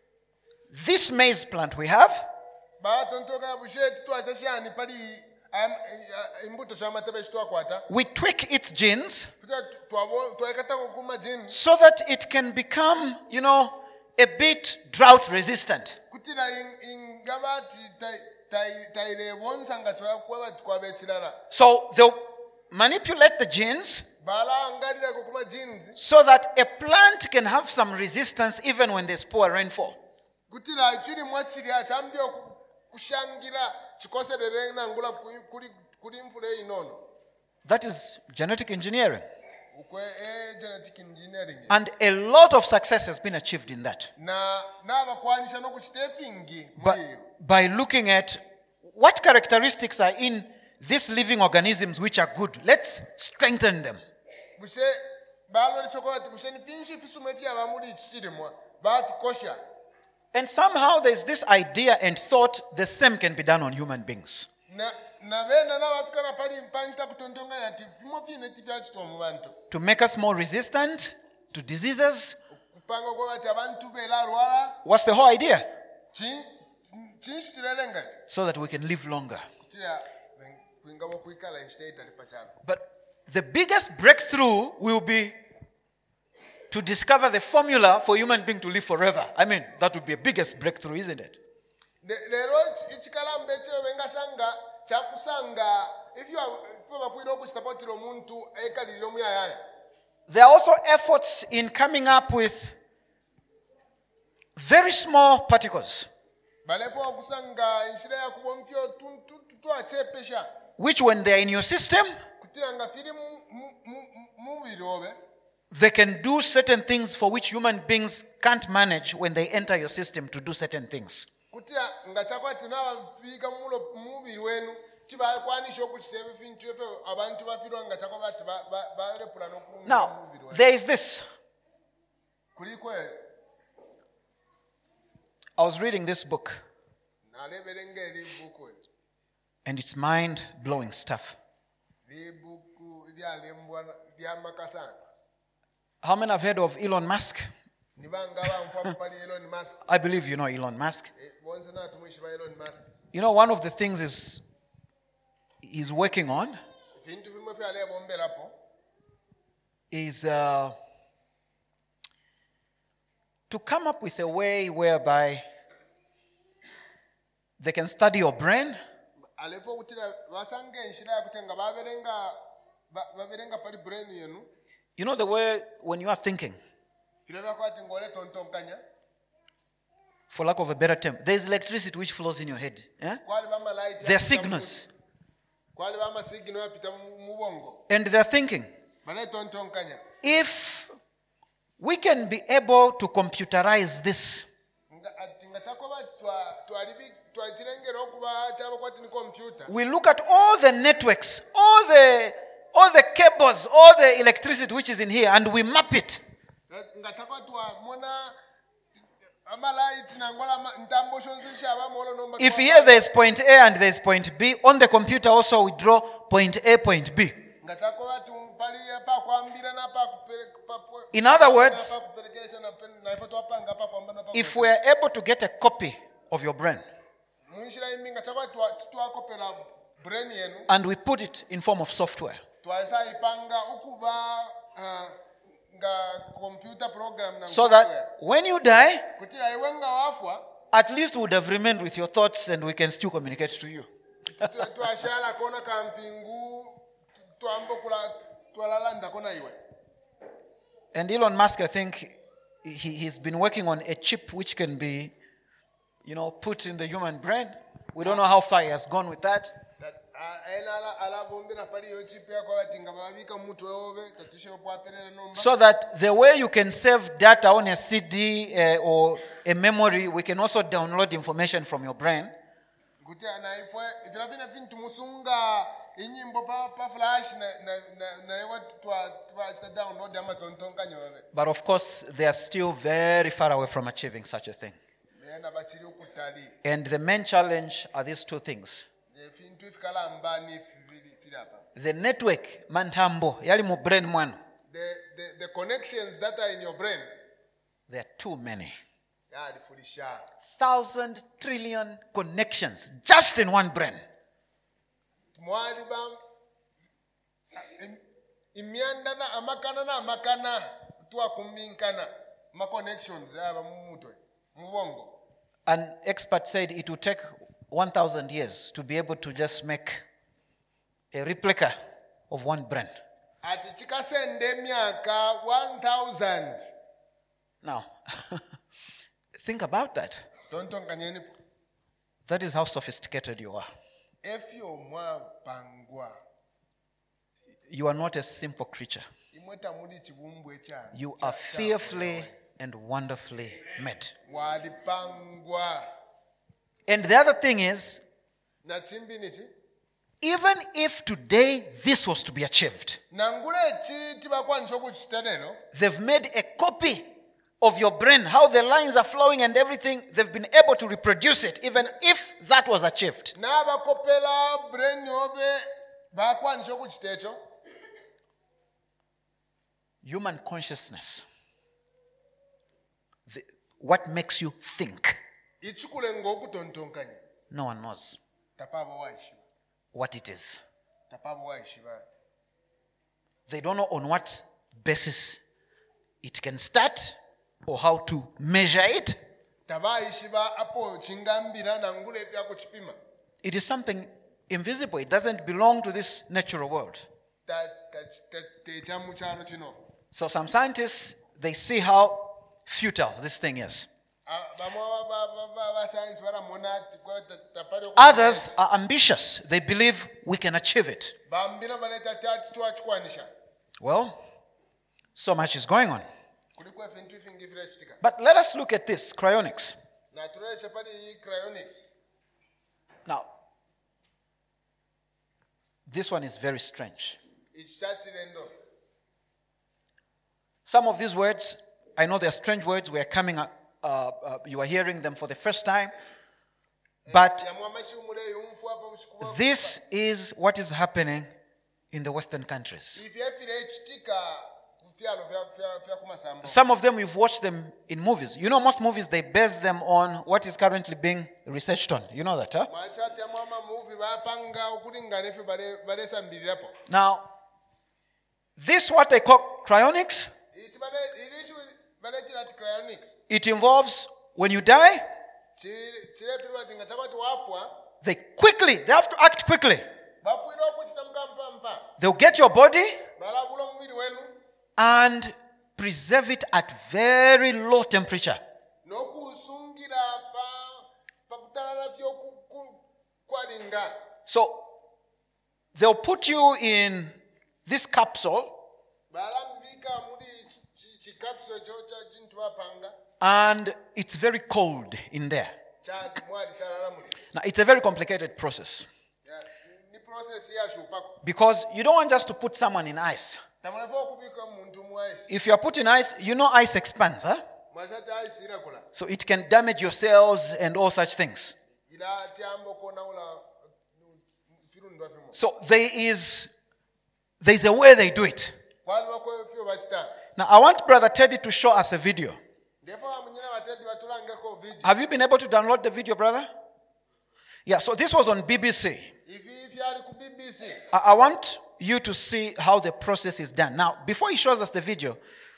[SPEAKER 1] this maize plant we have
[SPEAKER 2] batontoka busheti twachashani pali am- eh, imbuto shamatebe shitwakwata
[SPEAKER 1] we tweak its genes
[SPEAKER 2] futa twabo twakatako kuma jini
[SPEAKER 1] so that it can become, you know, a bit drought resistant.
[SPEAKER 2] kutira in- ingabati tailebonsa nga twakwaba twabechirara
[SPEAKER 1] So they'll manipulate the genes
[SPEAKER 2] balangalirako kuma jeans
[SPEAKER 1] so that a plant can have some resistance even when there's poor rainfall.
[SPEAKER 2] kutira chiri mwachiri achambio kushangira chikoserere nangula kuli- kuli kuli infula inono
[SPEAKER 1] That is genetic engineering.
[SPEAKER 2] ukwe eh, genetic engineering
[SPEAKER 1] And a lot of success has been achieved in that.
[SPEAKER 2] na nabakwanisha nokuchitefingi
[SPEAKER 1] But
[SPEAKER 2] muliyo
[SPEAKER 1] by looking at what characteristics are in these living organisms which are good, let's strengthen them.
[SPEAKER 2] bushe balolesoko bati bushe ni finshi fisume fyaba muli chichirimwa bafikosha
[SPEAKER 1] And somehow there's this idea and thought the same can be done on human beings.
[SPEAKER 2] na na bena nabafikana pali mpanchita kutontonga yati fimo fine tifyachitwa mu bantu
[SPEAKER 1] To make us more resistant to diseases.
[SPEAKER 2] kupanga kwa bati abantu bela lwala
[SPEAKER 1] What's the whole idea?
[SPEAKER 2] chi chinshi chirelenga
[SPEAKER 1] So that we can live longer.
[SPEAKER 2] kutira kuinga bokuikala instead ali pachano
[SPEAKER 1] But the biggest breakthrough will be to discover the formula for human being to live forever. I mean, that would be the biggest breakthrough, isn't it?
[SPEAKER 2] lero ichikalambe chewe bengasanga chakusanga if you are bafuira okuchitapotira omuntu ekalirira omuyayaya
[SPEAKER 1] There are also efforts in coming up with very small particles,
[SPEAKER 2] balefu okusanga enshira yakuba omutyo twachepesha
[SPEAKER 1] which when they're in your system,
[SPEAKER 2] kutira nga firi mu- mu- mu- mubiri obe
[SPEAKER 1] they can do certain things for which human beings can't manage when they enter your system to do certain things.
[SPEAKER 2] kutira nga chakwati nabafiika mulo mubiri wenu tibakwanisha okuchiteba efintu efe abantu bafirwa nga chakwa bati balepula n'okulunga
[SPEAKER 1] Now,
[SPEAKER 2] mubiri wenu
[SPEAKER 1] there is this.
[SPEAKER 2] kuliko
[SPEAKER 1] I was reading this book,
[SPEAKER 2] naleberenga eribuku
[SPEAKER 1] and it's mind-blowing stuff.
[SPEAKER 2] libuku lyalembwa lyamakasana
[SPEAKER 1] How many have heard of Elon Musk?
[SPEAKER 2] nibanga banfa pali Elon Musk
[SPEAKER 1] I believe you know Elon Musk.
[SPEAKER 2] Eh, bonse natumwishi ba Elon Musk
[SPEAKER 1] You know, one of the things is he's working on
[SPEAKER 2] vintu vimwe vyalebomberapo
[SPEAKER 1] is uh, to come up with a way whereby they can study your brain
[SPEAKER 2] alepo kutira basanga enshira yakutenga baberenga ba- baberenga pali brain yenu
[SPEAKER 1] You know the way when you are thinking,
[SPEAKER 2] vile vyakwati ngole tontonkanya
[SPEAKER 1] for lack of a better term, there's electricity which flows in your head. Eh?
[SPEAKER 2] kwali bamalaiti
[SPEAKER 1] There are signals.
[SPEAKER 2] kwali bamasigino yapita mu- mubongo
[SPEAKER 1] And they're thinking,
[SPEAKER 2] bale tontonkanya
[SPEAKER 1] if we can be able to computerize this,
[SPEAKER 2] nga ati nga chakoba twa twalibi twakirengera okuba tabakwati ni computer
[SPEAKER 1] we look at all the networks, all the all the cables, all the electricity which is in here, and we map it.
[SPEAKER 2] nga takwatwa mona amalaiti nangola ntambo shonse shaba molo nomba
[SPEAKER 1] If here there is point A and there is point B, on the computer also we draw point A, point B.
[SPEAKER 2] nga takoba tumpali pa kwambira na pa pa
[SPEAKER 1] In other words,
[SPEAKER 2] pa kuperekelesha na na ifoto apanga pa kwamba na pa
[SPEAKER 1] if we are able to get a copy of your brain
[SPEAKER 2] munshira iminga takwatwa twakopera brain yenu
[SPEAKER 1] and we put it in form of software,
[SPEAKER 2] twasa ipanga ukuba uh, nga computer program na
[SPEAKER 1] so that when you die,
[SPEAKER 2] kutira iwenga wafwa
[SPEAKER 1] at least we would have remained with your thoughts and we can still communicate to you.
[SPEAKER 2] twashala kona kampingu twambo kula twalala ndakona iwe.
[SPEAKER 1] And Elon Musk, I think he, he's been working on a chip which can be, you know, put in the human brain. We don't know how far he has gone with that. So that the way you can save data on a C D uh, or a memory, we can also download information from your brain. But of course, they are still very far away from achieving such a thing. And the main challenge are these two things. The network, mantambo, yali mu brain mwanu.
[SPEAKER 2] The, the, the connections that are in your brain,
[SPEAKER 1] there are too many.
[SPEAKER 2] yeah, the foolish.
[SPEAKER 1] Thousand trillion connections just in one brain.
[SPEAKER 2] Mwaliba imyanda na amakana na amakana tuwa kuminkana ma connections aba mumutwe mubongo.
[SPEAKER 1] An expert said it would take one thousand years to be able to just make a replica of one brain.
[SPEAKER 2] Ati chikasende myaka one thousand.
[SPEAKER 1] Now, think about that. That is how sophisticated you are. You are not a simple creature. You are fearfully and wonderfully made. And the other thing is, even if today this was to be achieved, they've made a copy of your brain, how the lines are flowing and everything. They've been able to reproduce it, even if that was achieved. Human consciousness, the, what makes you think, no one knows what it is. They don't know on what basis it can start or how to measure it. It is something invisible. It doesn't belong to this natural world. So some scientists, they see how futile this thing is. Others are ambitious. They believe we can achieve it. Well, so much is going on. But let us look at this, cryonics. Now, this one is very strange. Some of these words, I know they're strange words. We are coming up, uh, uh, you are hearing them for the first time. But this is what is happening in the Western countries. Some of them, we've watched them in movies. You know, most movies, they base them on what is currently being researched on. You know that, huh? Now, this what they call cryonics. It involves when you die, they quickly, they have to act quickly. They'll get your body and preserve it at very low temperature. So they'll put you in this capsule, and it's very cold in there.
[SPEAKER 2] Chad mwali talala muli.
[SPEAKER 1] Now, it's a very complicated process
[SPEAKER 2] Ya, ni process ya shupako.
[SPEAKER 1] because you don't want just to put someone in ice.
[SPEAKER 2] Tamunafo kubika muntu mu ice.
[SPEAKER 1] If you are put in ice, you know ice expands, huh?
[SPEAKER 2] Mwasata ice irakula.
[SPEAKER 1] So it can damage your cells and all such things.
[SPEAKER 2] Ila tiambo kona ula firundu afimo.
[SPEAKER 1] So there is there is a way they do it.
[SPEAKER 2] Kwali wako fio bachita.
[SPEAKER 1] Now, I want Brother Teddy to show us a video.
[SPEAKER 2] Defo amunyina batedi batulangako video.
[SPEAKER 1] Have you been able to download the video, brother? Yeah, so this was on B B C.
[SPEAKER 2] If if you are ku B B C.
[SPEAKER 1] I, I want you to see how the process is done. Now, before he shows us the video,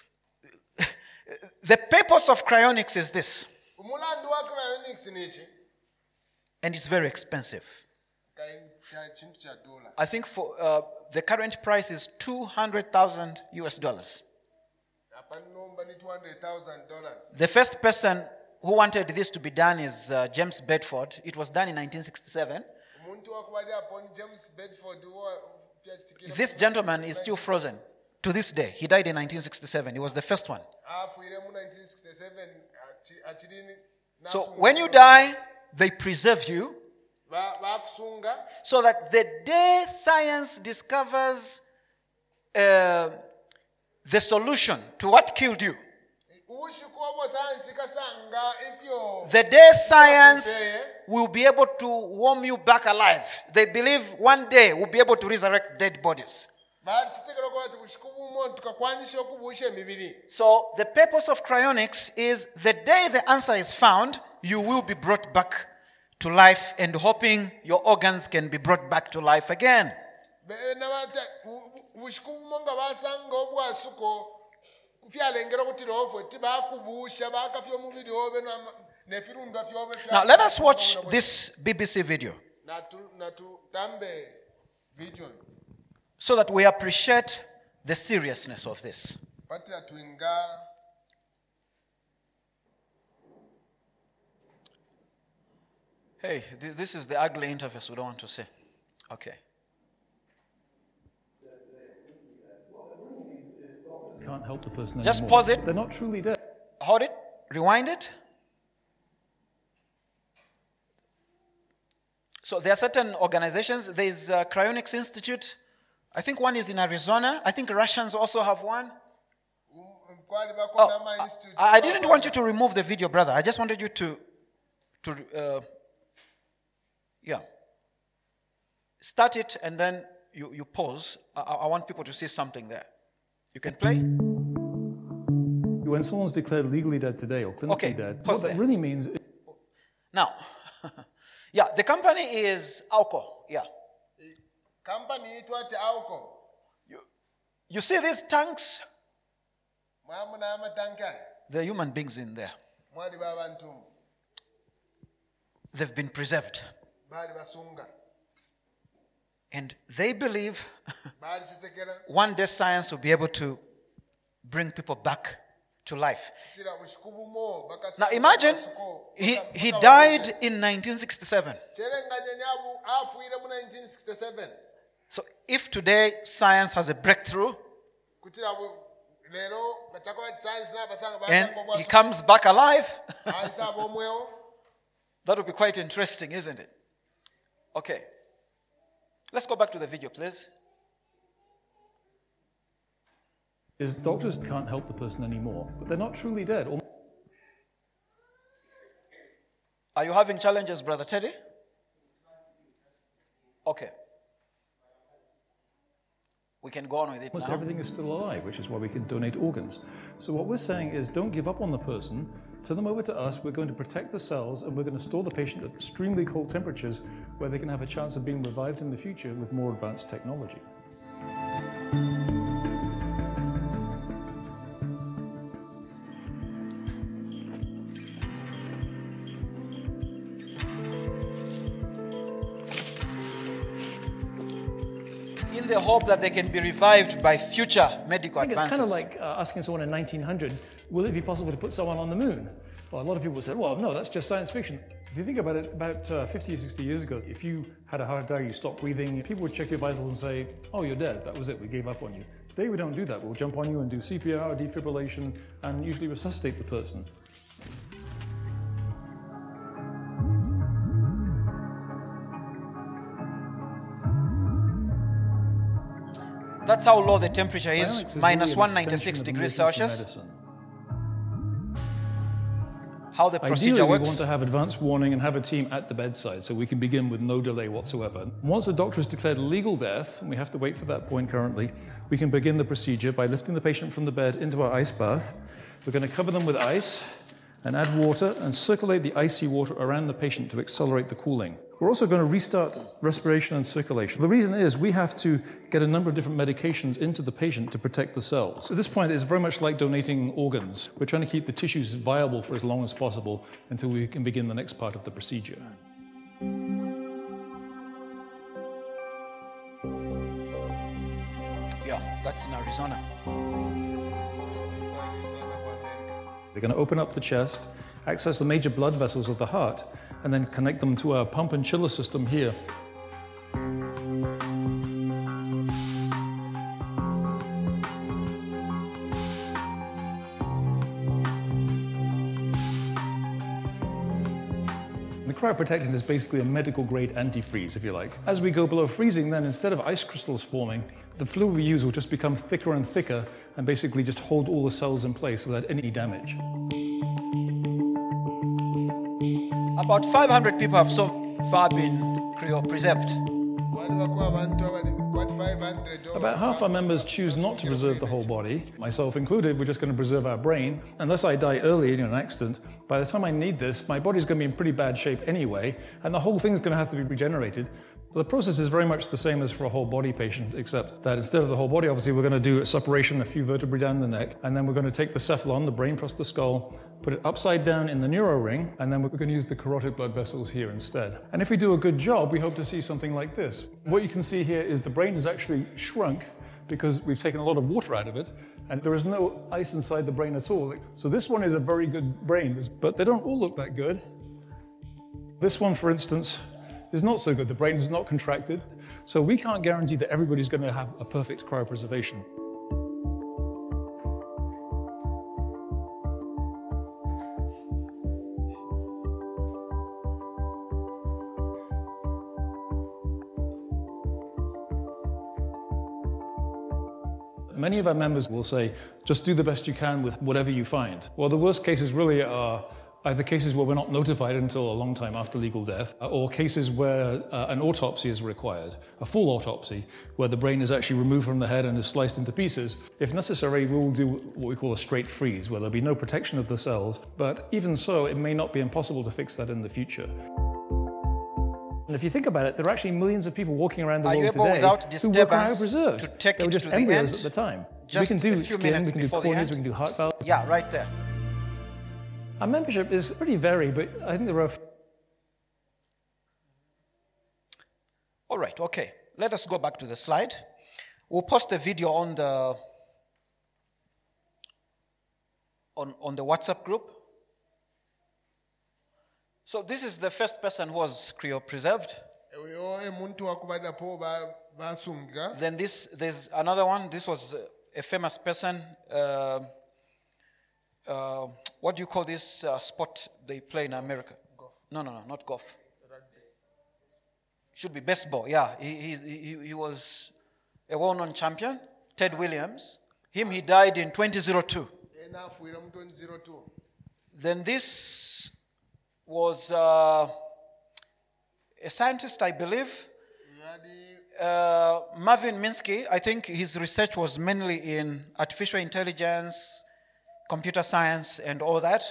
[SPEAKER 1] the purpose of cryonics is this,
[SPEAKER 2] Umulandu wa cryonics nichi.
[SPEAKER 1] and it's very expensive.
[SPEAKER 2] Kai cha chintu cha dola.
[SPEAKER 1] I think for uh, the current price is two hundred thousand U S dollars.
[SPEAKER 2] Apanomba ni two hundred thousand dollars.
[SPEAKER 1] The first person who wanted this to be done is uh, James Bedford. It was done in nineteen sixty-seven.
[SPEAKER 2] Umuntu wakubali upon James Bedford wa fiachitikira.
[SPEAKER 1] This gentleman is still frozen to this day. He died in nineteen sixty-seven. He was the first one.
[SPEAKER 2] Afuire mu nineteen sixty-seven achirini.
[SPEAKER 1] So when you die, they preserve you
[SPEAKER 2] ba bakusunga
[SPEAKER 1] so that the day science discovers uh, the solution to what killed you,
[SPEAKER 2] ushikobo science kasanga if you
[SPEAKER 1] the day science will be able to warm you back alive. They believe one day we'll be able to resurrect dead bodies. So the purpose of cryonics is the day the answer is found, you will be brought back to life and hoping your organs can be brought back to life again. Now let us watch this B B C video so that we appreciate the seriousness of this. Hey, th- this is the ugly interface we don't want to see. Okay.
[SPEAKER 3] Can't help the person
[SPEAKER 1] Just
[SPEAKER 3] anymore.
[SPEAKER 1] pause it.
[SPEAKER 3] They're not truly dead.
[SPEAKER 1] Hold it. Rewind it. So there are certain organizations. There is a Cryonics Institute. I think one is in Arizona. I think Russians also have one. Oh, I, I didn't want you to remove the video, brother. I just wanted you to, to uh, yeah. Start it and then you, you pause. I, I want people to see something there. You can play.
[SPEAKER 3] When someone's declared legally dead today or clinically
[SPEAKER 1] Okay,
[SPEAKER 3] dead,
[SPEAKER 1] pause
[SPEAKER 3] what that
[SPEAKER 1] there.
[SPEAKER 3] really means is
[SPEAKER 1] Now, yeah, the company is Alco. Yeah.
[SPEAKER 2] Company itwate Alco.
[SPEAKER 1] You, you see these tanks?
[SPEAKER 2] Mwamuna amatanka.
[SPEAKER 1] There are human beings in there.
[SPEAKER 2] Mwali babantu.
[SPEAKER 1] They've been preserved.
[SPEAKER 2] Bali basunga.
[SPEAKER 1] And they believe
[SPEAKER 2] Bali chitekera.
[SPEAKER 1] one day science will be able to bring people back to life.
[SPEAKER 2] Tira bushikubumo bakasa.
[SPEAKER 1] Now imagine he, he died in nineteen sixty-seven.
[SPEAKER 2] Cherenganye nyabu afuire mu nineteen sixty-seven.
[SPEAKER 1] So if today science has a breakthrough
[SPEAKER 2] Kutira bu lero batako science na basanga
[SPEAKER 1] and
[SPEAKER 2] basanga
[SPEAKER 1] he comes back alive,
[SPEAKER 2] Aisa bomweo.
[SPEAKER 1] that would be quite interesting, isn't it? Okay. Let's go back to the video, please.
[SPEAKER 3] is doctors can't help the person anymore, but they're not truly dead. Or
[SPEAKER 1] Are you having challenges, Brother Teddy? Okay. We can go on with it
[SPEAKER 3] almost
[SPEAKER 1] now.
[SPEAKER 3] everything is still alive, which is why we can donate organs. So what we're saying is don't give up on the person, turn them over to us, we're going to protect the cells and we're going to store the patient at extremely cold temperatures where they can have a chance of being revived in the future with more advanced technology.
[SPEAKER 1] In the hope that they can be revived by future medical
[SPEAKER 3] I think
[SPEAKER 1] advances.
[SPEAKER 3] it's kind of like uh, asking someone in nineteen hundred, will it be possible to put someone on the moon? Well, a lot of people said, well, no, that's just science fiction. If you think about it, about uh, fifty or sixty years ago, if you had a heart attack, you stopped breathing, people would check your vitals and say, oh, you're dead, that was it, we gave up on you. Today we don't do that. We'll jump on you and do C P R, defibrillation, and usually resuscitate the person.
[SPEAKER 1] That's how low the temperature
[SPEAKER 3] Bionics
[SPEAKER 1] is,
[SPEAKER 3] is
[SPEAKER 1] minus
[SPEAKER 3] really
[SPEAKER 1] one
[SPEAKER 3] an
[SPEAKER 1] hundred
[SPEAKER 3] extension
[SPEAKER 1] ninety-six
[SPEAKER 3] of
[SPEAKER 1] degrees
[SPEAKER 3] emergency
[SPEAKER 1] Celsius.
[SPEAKER 3] medicine.
[SPEAKER 1] How the procedure
[SPEAKER 3] Ideally, we
[SPEAKER 1] works.
[SPEAKER 3] want to have advance warning and have a team at the bedside so we can begin with no delay whatsoever. Once a doctor has declared a legal death, and we have to wait for that point currently, we can begin the procedure by lifting the patient from the bed into our ice bath. We're going to cover them with ice and add water and circulate the icy water around the patient to accelerate the cooling. We're also going to restart respiration and circulation. The reason is we have to get a number of different medications into the patient to protect the cells. At this point, it's very much like donating organs. We're trying to keep the tissues viable for as long as possible until we can begin the next part of the procedure.
[SPEAKER 1] Yeah, that's in Arizona.
[SPEAKER 3] We're going to open up the chest, access the major blood vessels of the heart, and then connect them to our pump and chiller system here. The cryoprotectant is basically a medical grade antifreeze, if you like. As we go below freezing, then instead of ice crystals forming, the fluid we use will just become thicker and thicker and basically just hold all the cells in place without any damage.
[SPEAKER 1] About five hundred people have so far been cryopreserved.
[SPEAKER 3] About half our members choose not to preserve the whole body. Myself included, we're just going to preserve our brain. Unless I die early in an accident, by the time I need this, my body's going to be in pretty bad shape anyway, and the whole thing's going to have to be regenerated. The process is very much the same as for a whole body patient, except that instead of the whole body, obviously we're going to do a separation, a few vertebrae down the neck, and then we're going to take the cephalon, the brain plus the skull, put it upside down in the neuro ring, and then we're going to use the carotid blood vessels here instead. And if we do a good job, we hope to see something like this. What you can see here is the brain is actually shrunk because we've taken a lot of water out of it, and there is no ice inside the brain at all. So this one is a very good brain, but they don't all look that good. This one, for instance, is not so good. The brain is not contracted, so we can't guarantee that everybody's going to have a perfect cryopreservation. Many of our members will say, just do the best you can with whatever you find. Well, the worst cases really are either cases where we're not notified until a long time after legal death, or cases where uh, an autopsy is required, a full autopsy, where the brain is actually removed from the head and is sliced into pieces. If necessary, we will do what we call a straight freeze, where there'll be no protection of the cells, but even so, it may not be impossible to fix that in the future. And if you think about it, there are actually millions of people walking around the
[SPEAKER 1] Are
[SPEAKER 3] world
[SPEAKER 1] you able
[SPEAKER 3] today
[SPEAKER 1] without
[SPEAKER 3] who were
[SPEAKER 1] disturbance
[SPEAKER 3] cryopreserved.
[SPEAKER 1] to take
[SPEAKER 3] They were
[SPEAKER 1] it
[SPEAKER 3] just
[SPEAKER 1] to the
[SPEAKER 3] embryos
[SPEAKER 1] end?
[SPEAKER 3] at the time.
[SPEAKER 1] Just
[SPEAKER 3] we can do
[SPEAKER 1] a few
[SPEAKER 3] skin,
[SPEAKER 1] minutes
[SPEAKER 3] we can do
[SPEAKER 1] before the
[SPEAKER 3] corneas,
[SPEAKER 1] end?
[SPEAKER 3] we can do heart valve.
[SPEAKER 1] Yeah, right there.
[SPEAKER 3] Our membership is pretty varied, but I think there are...
[SPEAKER 1] All right, okay. Let us go back to the slide. We'll post the video on the on, on the WhatsApp group. So this is the first person who was cryopreserved. Then this, there's another one. This was a famous person. Uh, uh, what do you call this uh, sport they play in America? Golf. No, no, no, not golf. Should be baseball. Yeah, he he he, he was a well-known champion. Ted Williams. Him, he died in twenty oh two. Then this was uh, a scientist, I believe. Uh, Marvin Minsky, I think his research was mainly in artificial intelligence, computer science, and all that.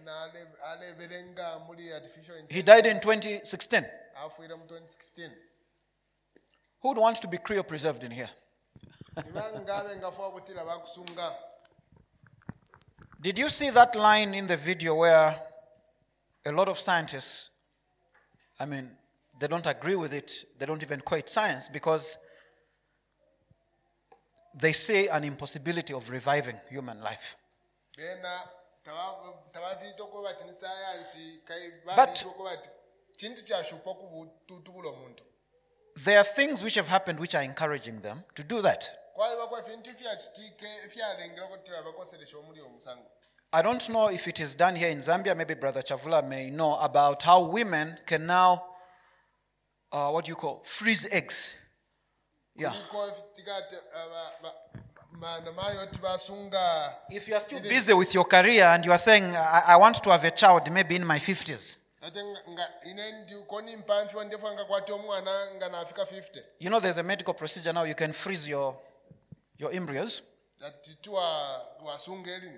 [SPEAKER 1] He died in twenty sixteen. Who would want to be cryopreserved in here? Did you see that line in the video where a lot of scientists, I mean, they don't agree with it, they don't even call it science because they say an impossibility of reviving human life. But there are things which have happened which are encouraging them to do that. I don't know if it is done here in Zambia. Maybe Brother Chavula may know about how women can now, uh, what do you call, freeze eggs Yeah.
[SPEAKER 2] kuliko tikati aba- ba- bana mayo tibasunga
[SPEAKER 1] If you are still busy with your career and you are saying, I, I want to have a child maybe in my fifties,
[SPEAKER 2] ate nga- nga ine ndi koni mpamfi ndefu anga kwati omwana nga nafika fifty
[SPEAKER 1] you know there's a medical procedure now. You can freeze your, your embryos
[SPEAKER 2] ati tuwa wasunga elini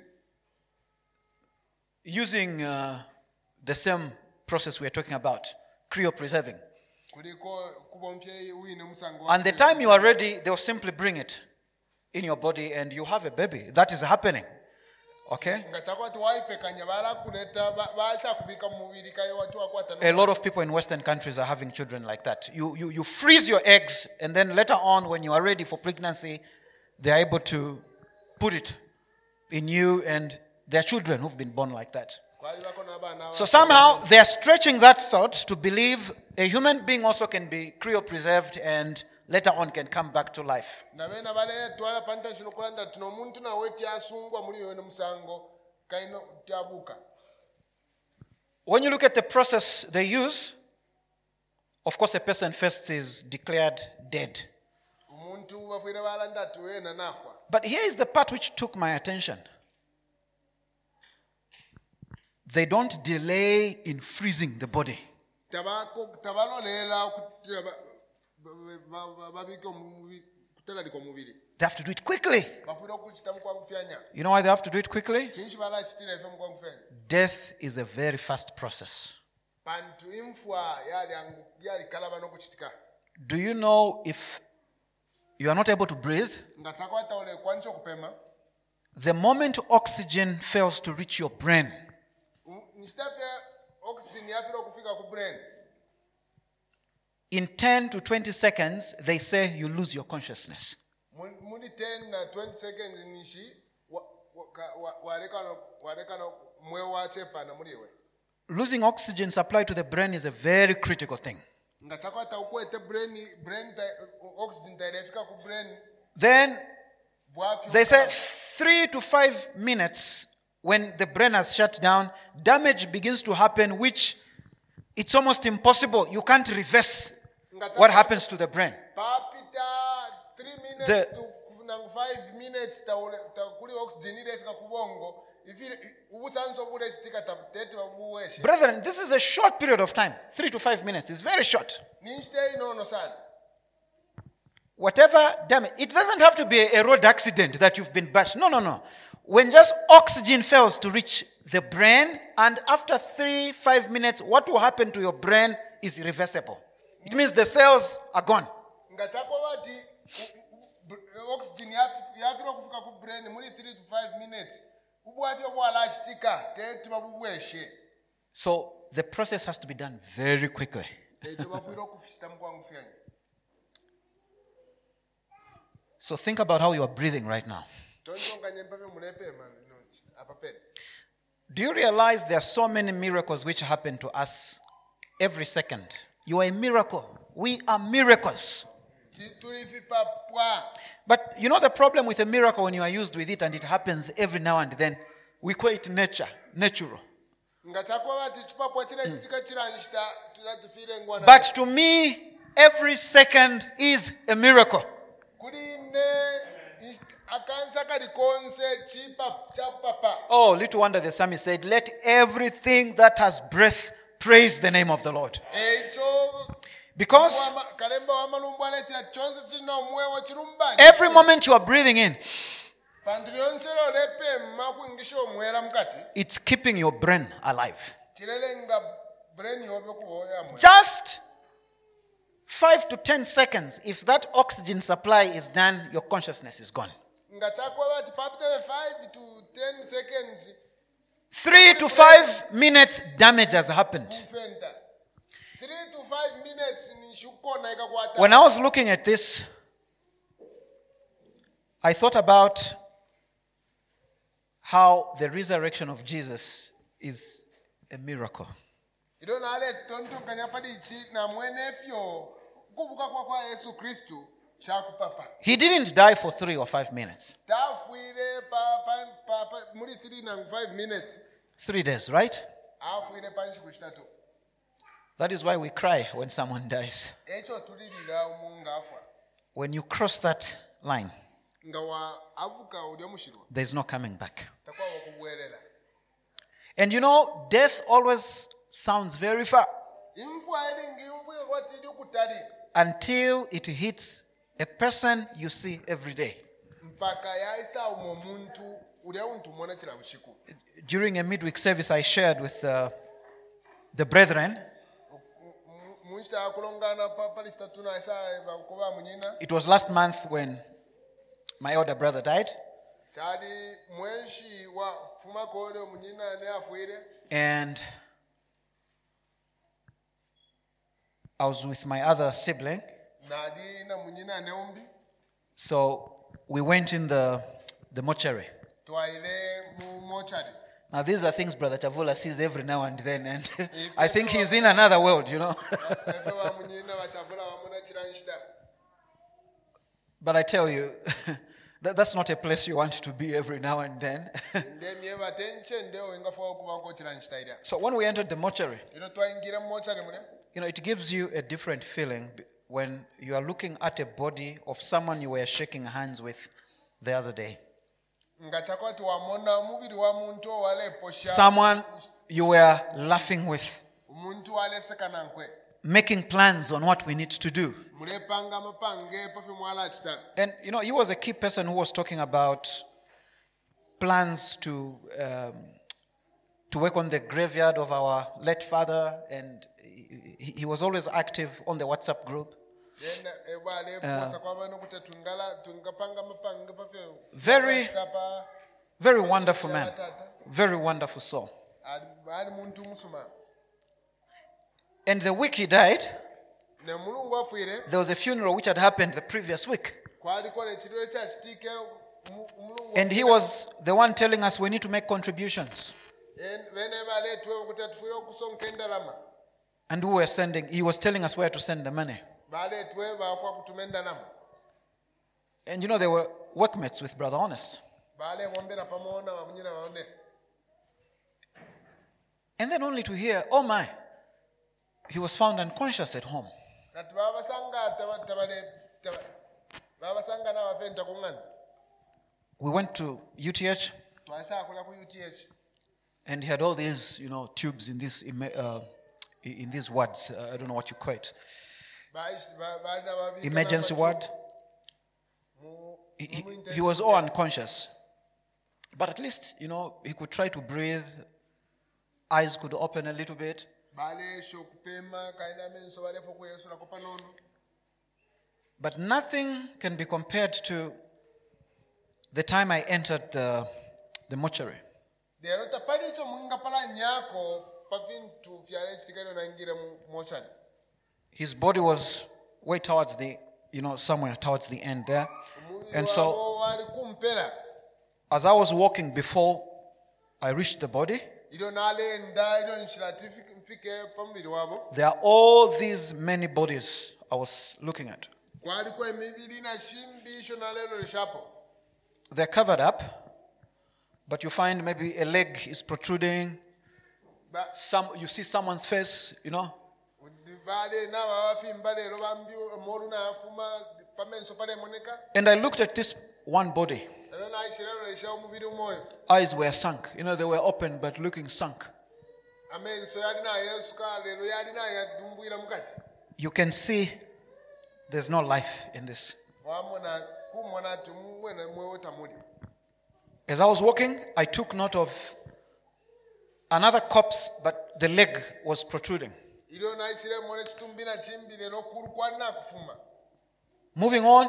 [SPEAKER 1] using uh, the same process we are talking about, cryopreserving.
[SPEAKER 2] kuliko kubomfye wine musango
[SPEAKER 1] And the time you are ready, they'll simply bring it in your body and you have a baby. That is happening. Okay?
[SPEAKER 2] nga chakwati waipekanya balakuleta ba- bacha kubika mu mubiri kaye watu wakwata
[SPEAKER 1] A lot of people in Western countries are having children like that. You, you, you freeze your eggs, and then later on, when you are ready for pregnancy, they are able to put it in you and their children who've been born like that.
[SPEAKER 2] kwali bako n'abaana
[SPEAKER 1] So somehow they are stretching that thought to believe a human being also can be cryopreserved and later on can come back to life.
[SPEAKER 2] nabena baletwala panta kino kulanda tino omuntu nawe tyasungwa muri yoyo musango kaino tyabuka
[SPEAKER 1] When you look at the process they use, of course, a person first is declared dead.
[SPEAKER 2] omuntu bafuire balanda tuwena nafa
[SPEAKER 1] But here is the part which took my attention. They don't delay in freezing the body.
[SPEAKER 2] tabako tabalolela okutira ba- ba- ba- ba- babike omubiri kutelalika omubiri
[SPEAKER 1] They have to do it quickly.
[SPEAKER 2] bafuire okukita mukwangufyanya
[SPEAKER 1] You know why they have to do it quickly?
[SPEAKER 2] kinshi balakitira efe mukwangufyanya
[SPEAKER 1] Death is a very fast process.
[SPEAKER 2] bantu infwa yali angu- yali kalaba n'okukitika
[SPEAKER 1] Do you know if you are not able to breathe,
[SPEAKER 2] nga takwata ole kwanisha okupema
[SPEAKER 1] the moment oxygen fails to reach your brain,
[SPEAKER 2] nkitafye oxygen yafira okufika ku brain
[SPEAKER 1] in ten to twenty seconds, they say you lose your consciousness.
[SPEAKER 2] Mu- muli ten na twenty seconds nishi wa- wa- ka- wa- walekano walekano mwe wachepana muliwe
[SPEAKER 1] Losing oxygen supply to the brain is a very critical thing.
[SPEAKER 2] nga takwata ukwete brain brain ta- oxygen tairefika ku brain
[SPEAKER 1] Then
[SPEAKER 2] bwafyo
[SPEAKER 1] they say three to five minutes when the brain has shut down, damage begins to happen, which it's almost impossible. You can't reverse what happens to the brain.
[SPEAKER 2] papita three minutes
[SPEAKER 1] The-
[SPEAKER 2] to nangu five minutes taule takuli oxygen irefika ku bongo ifire ubusanso bule chitika tabutete babuweshe
[SPEAKER 1] Brethren, this is a short period of time. Three to five minutes is very short.
[SPEAKER 2] ninchite inono sana
[SPEAKER 1] Whatever damage, it doesn't have to be a road accident that you've been bashed. No, no, no. When just oxygen fails to reach the brain, and after three, five minutes, what will happen to your brain is irreversible. It means the cells are gone.
[SPEAKER 2] nga chakoba ti u- u- oxygen yafi- yafira kufika ku brain muri three to five minutes ubwafyo bwalachitika tete babuweshe
[SPEAKER 1] So the process has to be done very quickly.
[SPEAKER 2] ekyo bafuire okufita mukwangufyanya
[SPEAKER 1] So think about how you are breathing right now.
[SPEAKER 2] tontonganya empavyo mulepema no, apapene
[SPEAKER 1] Do you realize there are so many miracles which happen to us every second? You are a miracle. We are miracles.
[SPEAKER 2] Ti- tuli vipapwa
[SPEAKER 1] But you know the problem with a miracle when you are used with it and it happens every now and then, we call it nature, natural.
[SPEAKER 2] nga chakoba ti chipapwa chine chitika chiranjita tuzatifire ngwana
[SPEAKER 1] But to me, every second is a miracle.
[SPEAKER 2] kuline is- akansa kali konse chipa chakupapa
[SPEAKER 1] Oh, little wonder the psalmist said, let everything that has breath praise the name of the Lord.
[SPEAKER 2] ekyo
[SPEAKER 1] Because
[SPEAKER 2] wama- kalemba wamalumbu aletera chonse chilina omwewo chilumba
[SPEAKER 1] every moment you are breathing in,
[SPEAKER 2] pantu lyonselo lepema kuingisha omwera mukati
[SPEAKER 1] it's keeping your brain alive.
[SPEAKER 2] chilele nga brain yobe kuboya mwe
[SPEAKER 1] Just five to ten seconds, if that oxygen supply is done, your consciousness is gone.
[SPEAKER 2] nga chakoba ti papitebe five to ten seconds
[SPEAKER 1] Three to five minutes, damage has happened.
[SPEAKER 2] kufenta three to five minutes ni shukona ikakwata
[SPEAKER 1] When I was looking at this, I thought about how the resurrection of Jesus is a miracle.
[SPEAKER 2] ilo nale tontonganya padichi na mwenefyo kubuka kwa kwa Yesu Kristu chakupapa
[SPEAKER 1] He didn't die for three or five minutes,
[SPEAKER 2] tafuire pa, pa, pa, pa muri three na five minutes
[SPEAKER 1] three days, right?
[SPEAKER 2] afuire panshiku chitatu
[SPEAKER 1] That is why we cry when someone dies.
[SPEAKER 2] ekyo tulirira omunga afa
[SPEAKER 1] when you cross that line,
[SPEAKER 2] nga wa avuka olya mushirwa
[SPEAKER 1] there's no coming back.
[SPEAKER 2] takwawa kubwerera
[SPEAKER 1] And you know, death always sounds very far
[SPEAKER 2] imfu ayiringa imfu yakwati iri kutali
[SPEAKER 1] until it hits a person you see every day.
[SPEAKER 2] mpaka yaisa umwe omuntu ulya untumona kira bushiku.
[SPEAKER 1] During a midweek service, I shared with uh, the brethren.
[SPEAKER 2] munchita kulongana pa palista tuna isa bakuba munyina
[SPEAKER 1] It was last month when my elder brother died.
[SPEAKER 2] chali mwenshi wa fuma kole munyina ne afuire
[SPEAKER 1] And I was with my other sibling.
[SPEAKER 2] nadi na munyina ne umbi
[SPEAKER 1] So we went in the, the mortuary.
[SPEAKER 2] twaile mu mochari.
[SPEAKER 1] Now, these are things Brother Chavula sees every now and then, and I think he's in another world, you know. But I tell you, that, that's not a place you want to be every now and then. So when we entered the mortuary, you know, it gives you a different feeling when you are looking at a body of someone you were shaking hands with the other day. Someone you were laughing with, making plans on what we need to do. And you know, he was a key person who was talking about plans to um, to work on the graveyard of our late father, and he, he was always active on the WhatsApp group. Very, very wonderful man. Very wonderful soul. And the week he died, there was a funeral which had happened the previous week. And he was the one telling us we need to make contributions. And we were sending, he was telling us where to send the money. And you know, they were workmates with Brother Honest. And then only to hear, oh my, he was found unconscious at home. We went to U T H, and he had all these, you know, tubes in this uh, in these wards. Uh, I don't know what you call it. Emergency ward. He, he, he was all unconscious, but at least, you know, he could try to breathe. Eyes could open a little bit. But nothing can be compared to the time I entered the, the mortuary. His body was way towards the, you know, somewhere towards the end there. And so, as I was walking before I reached the body, there are all these many bodies I was looking at. They're covered up, but you find maybe a leg is protruding. Some, you see someone's face, you know. And I looked at this one body. Eyes were sunk. You know, they were open but looking sunk. You can see there's no life in this. As I was walking, I took note of another corpse, but the leg was protruding. Moving on,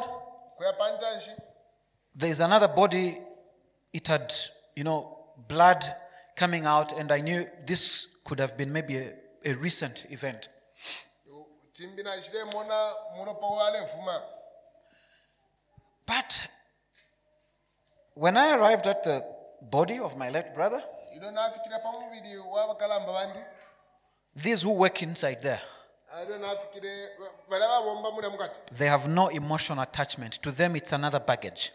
[SPEAKER 1] there is another body. It had, you know, blood coming out, and I knew this could have been maybe a, a recent event. But when I arrived at the body of my late brother, these who work inside there, they have no emotional attachment. To them, it's another baggage.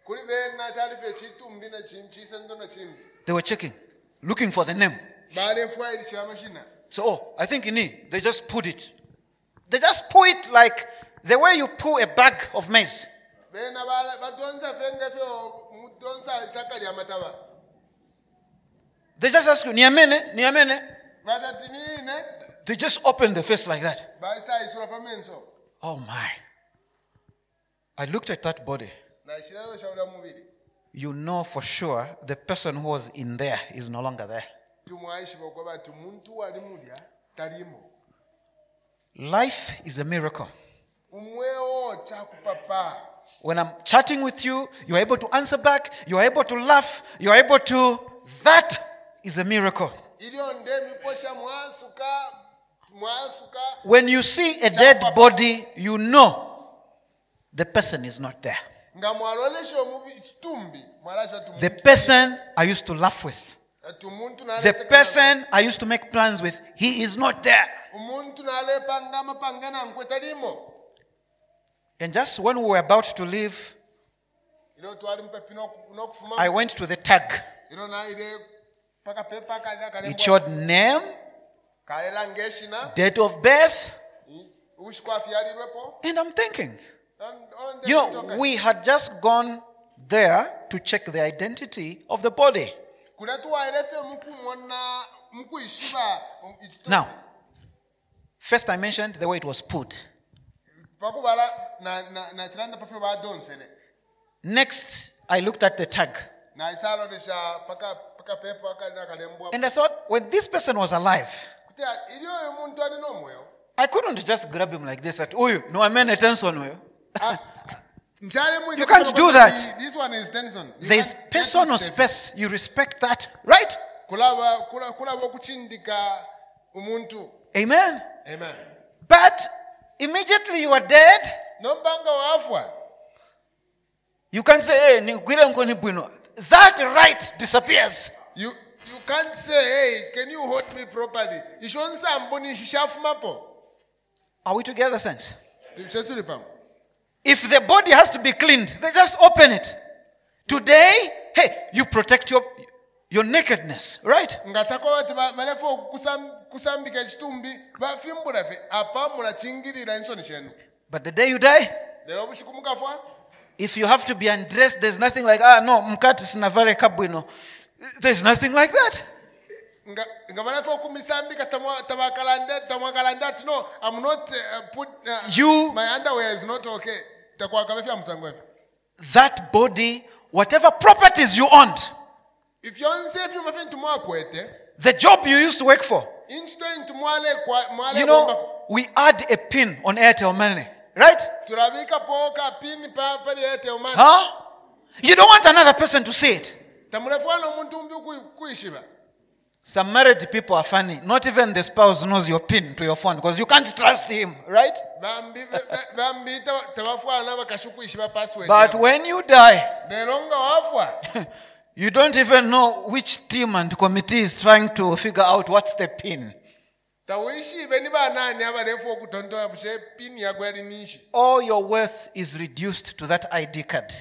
[SPEAKER 1] They were checking, looking for the name. So, oh, I think in it, they just put it. They just put it like The way you pull a bag of maize.
[SPEAKER 2] bena bala- badonsa fenge fyo mudonsa isaka lya mataba
[SPEAKER 1] They just ask you, Niamene, Niamene.
[SPEAKER 2] batati niine
[SPEAKER 1] They just open the face like that.
[SPEAKER 2] baisa isura pamenso
[SPEAKER 1] Oh my. I looked at that body.
[SPEAKER 2] na ekiralo kyawula mubiri
[SPEAKER 1] You know for sure the person who was in there is no longer there.
[SPEAKER 2] tumwayishiba okuba bati muntu wali mulya taliimo
[SPEAKER 1] Life is a miracle.
[SPEAKER 2] umwewo kyakupapa
[SPEAKER 1] When I'm chatting with you, you're able to answer back, you're able to laugh, you're able to. That is a miracle.
[SPEAKER 2] iliyo ndemiposha mwasuka mwasuka
[SPEAKER 1] When you see a dead body, you know the person is not there.
[SPEAKER 2] nga mwalolesha omubi kitumbi mwalasha
[SPEAKER 1] The person I used to laugh with,
[SPEAKER 2] tumuntu
[SPEAKER 1] the person I used to make plans with, he is not there.
[SPEAKER 2] omuntu nalepanga amapanga nankwe taliimo
[SPEAKER 1] And just when we were about to leave,
[SPEAKER 2] ilo twali mupepi n'okufuma
[SPEAKER 1] I went to the tag.
[SPEAKER 2] ilo naire paka pepa kalira
[SPEAKER 1] It
[SPEAKER 2] kalembo
[SPEAKER 1] showed name,
[SPEAKER 2] kalela ngeshina
[SPEAKER 1] date of birth,
[SPEAKER 2] ushikwafialirwepo
[SPEAKER 1] and I'm thinking, you know, we had just gone there to check the identity of the body.
[SPEAKER 2] kuna tuwaerefe mukumona mukuishiba
[SPEAKER 1] Now, first I mentioned the way it was put.
[SPEAKER 2] pakubala na na na chiranda pafe badonsele
[SPEAKER 1] Next, I looked at the tag.
[SPEAKER 2] na isalodesha paka paka pepa kalira kalembo
[SPEAKER 1] And I thought, when this person was alive,
[SPEAKER 2] kuti iliyo omuntu alina omwoyo
[SPEAKER 1] I couldn't just grab him like this at, uyu, no, I mean attention. uyu."
[SPEAKER 2] you
[SPEAKER 1] can't do that.
[SPEAKER 2] This one is Tennyson. You
[SPEAKER 1] There's
[SPEAKER 2] can't-
[SPEAKER 1] personal
[SPEAKER 2] can't
[SPEAKER 1] space. You respect that, right?
[SPEAKER 2] kulaba kula- kulaba okuchindika umuntu
[SPEAKER 1] Amen.
[SPEAKER 2] amen
[SPEAKER 1] But immediately you are dead,
[SPEAKER 2] nombanga wafwa
[SPEAKER 1] you can say, hey, nigwire nkoni bwino. That right disappears.
[SPEAKER 2] you you can't say hey can you hold me properly ishonsa mboni shishafumapo
[SPEAKER 1] Are we together, saints?
[SPEAKER 2] tubise tuli pamwe
[SPEAKER 1] If the body has to be cleaned, they just open it. Today, hey, you protect your your nakedness, right?
[SPEAKER 2] nga chakola bati ba- balefa okusam- kusambika ekitumbi bafimbula fe apa mulachingirira ensoni chenu
[SPEAKER 1] But the day you die,
[SPEAKER 2] lero obushiku mukafwa
[SPEAKER 1] if you have to be undressed, there's nothing like, ah, no, mkati sinavare kabwino. There's nothing like that.
[SPEAKER 2] nga nga balefa okumisambika tamwa- tabakalanda tamwakalanda ati no I'm not uh, put uh,
[SPEAKER 1] You-
[SPEAKER 2] my underwear is not okay takwakabefya musango efe
[SPEAKER 1] That body, whatever properties you owned,
[SPEAKER 2] ifyonse evyuma fye ntumwakwete
[SPEAKER 1] the job you used to work for,
[SPEAKER 2] inchito ntumwale kwa mwale
[SPEAKER 1] you
[SPEAKER 2] bomba
[SPEAKER 1] know, we add a pin on Airtel Money, right?
[SPEAKER 2] turabika poka pini pa pali ete omani
[SPEAKER 1] Huh? You don't want another person to see it.
[SPEAKER 2] tamulefwana omuntu mbi kuyi- kuyishiba
[SPEAKER 1] Some married people are funny. Not even the spouse knows your pin to your phone because you can't trust him, right?
[SPEAKER 2] bambi bambi taba- tabafwana bakashu kuyishiba password
[SPEAKER 1] But
[SPEAKER 2] yabo.
[SPEAKER 1] when you die,
[SPEAKER 2] lero nga wafwa
[SPEAKER 1] you don't even know which team and committee is trying to figure out what's the pin.
[SPEAKER 2] tawishibe ni banani abalefu okutontola bushe pini yagwe yali ninshi
[SPEAKER 1] All your worth is reduced to that I D card.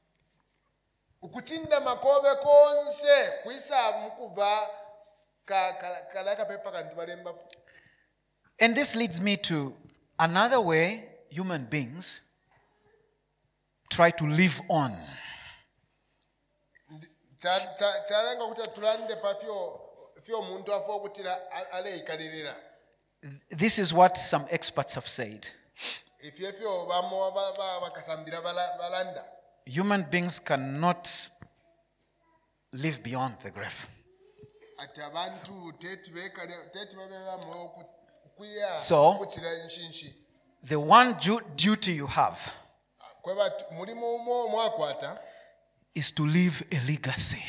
[SPEAKER 2] ukuchinda makobe konse kwisa mukuba ka ka- kala kapepa kantu balemba
[SPEAKER 1] And this leads me to another way human beings try to live on.
[SPEAKER 2] Cha- cha- chalenga kuti tulande pa fyo fyo muntu afa okutira a- aleikalirira
[SPEAKER 1] This is what some experts have said.
[SPEAKER 2] ifyo fyo bamo ba- ba- bakasambira bala- balanda
[SPEAKER 1] Human beings cannot live beyond the grave.
[SPEAKER 2] ati abantu teti bekale teti babeba moyo kuya
[SPEAKER 1] So-
[SPEAKER 2] kukira nshinshi
[SPEAKER 1] The one du- duty you have
[SPEAKER 2] kweba mulimo umo mwakwata
[SPEAKER 1] is to leave a legacy.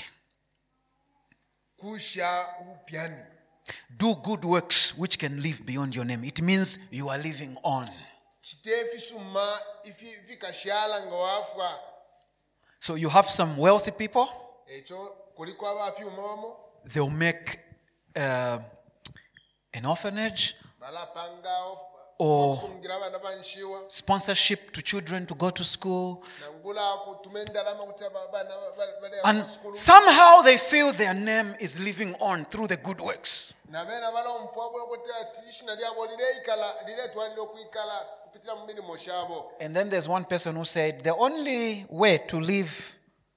[SPEAKER 2] kusha upyani
[SPEAKER 1] Do good works which can live beyond your name. It means you are living on.
[SPEAKER 2] kitefi suma ifi vikashala nga wafwa
[SPEAKER 1] So you have some wealthy people,
[SPEAKER 2] ekyo kuliko abafyuma bamo
[SPEAKER 1] they'll make uh, an orphanage,
[SPEAKER 2] balapanga of-
[SPEAKER 1] Or-
[SPEAKER 2] okusungira abana banshiwa
[SPEAKER 1] sponsorship to children to go to school.
[SPEAKER 2] nangula kutuma endalama kuti abana bale
[SPEAKER 1] And
[SPEAKER 2] amasukulu
[SPEAKER 1] somehow they feel their name is living on through the good works.
[SPEAKER 2] nabena bala omufwabula kuti ati ishina lyabo lireikala liretwalira okwikala kupitira mu milimo kyabo.
[SPEAKER 1] And then there's one person who said the only way to live,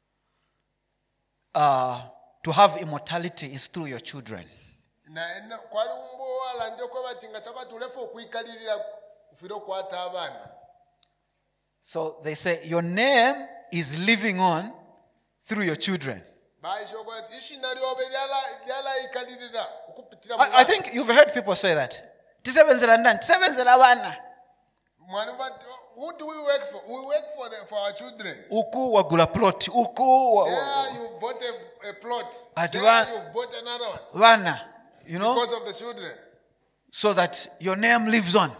[SPEAKER 1] uh, to have immortality is through your children.
[SPEAKER 2] Na ena kwali umbo wala ndio kwa bati nga chakwati ulefu okwikalirira kufira okwata abaana.
[SPEAKER 1] So they say your name is living on through your children.
[SPEAKER 2] I,
[SPEAKER 1] I think you've heard people say that.
[SPEAKER 2] Who do we work for? We work for the, for our children.
[SPEAKER 1] Uku wagula plot. Uku.
[SPEAKER 2] There you bought a, a plot. There you bought another one.
[SPEAKER 1] Wana, you know.
[SPEAKER 2] Because of the children.
[SPEAKER 1] So that your name lives on.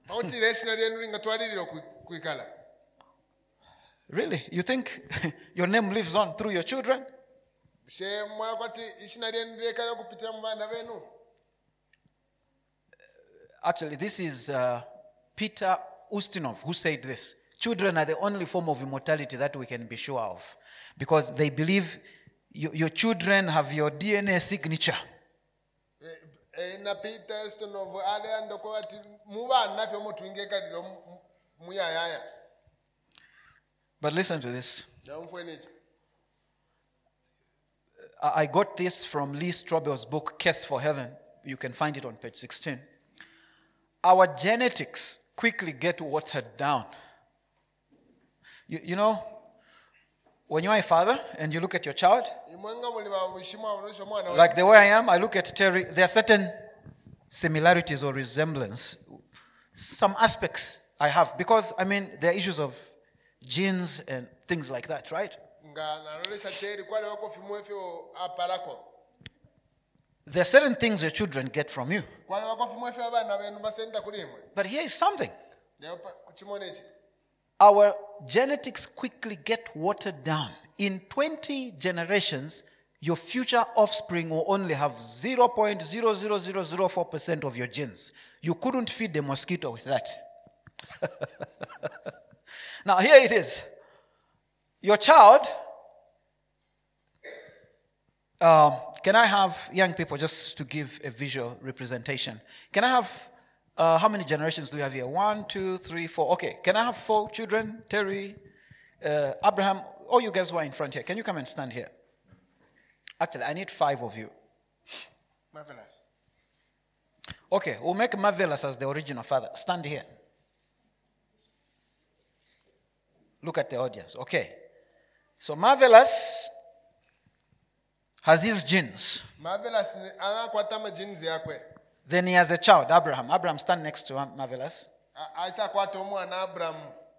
[SPEAKER 1] Really? You think your name lives on through your children? Actually, this is uh, Peter Ustinov who said this. Children are the only form of immortality that we can be sure of. Because they believe you, your children have your D N A signature. But listen to this. I got this from Lee Strobel's book, Case for Heaven. You can find it on page sixteen. Our genetics quickly get watered down. You, you know, when you are a father and you look at your child, like the way I am, I look at Terry, there are certain similarities or resemblance. Some aspects I have, because, I mean, there are issues of genes and things like that, right? There are certain things your children get from you. But here is something. Our genetics quickly get watered down. In twenty generations, your future offspring will only have zero point zero zero zero zero four percent of your genes. You couldn't feed the mosquito with that. Now, here it is. Your child, um, can I have young people, just to give a visual representation? Can I have, uh, how many generations do we have here? One, two, three, four. Okay, can I have four children? Terry, uh, Abraham, all you guys who are in front here, can you come and stand here? Actually, I need five of you.
[SPEAKER 2] Marvelous.
[SPEAKER 1] Okay, we'll make Marvelous as the original father. Stand here. Look at the audience. Okay. So Marvelous has his genes.
[SPEAKER 2] Marvelous anakwata genes yakwe.
[SPEAKER 1] Then he has a child, Abraham. Abraham, stand next to Marvelous.
[SPEAKER 2] Aisa kwata omwana Abraham.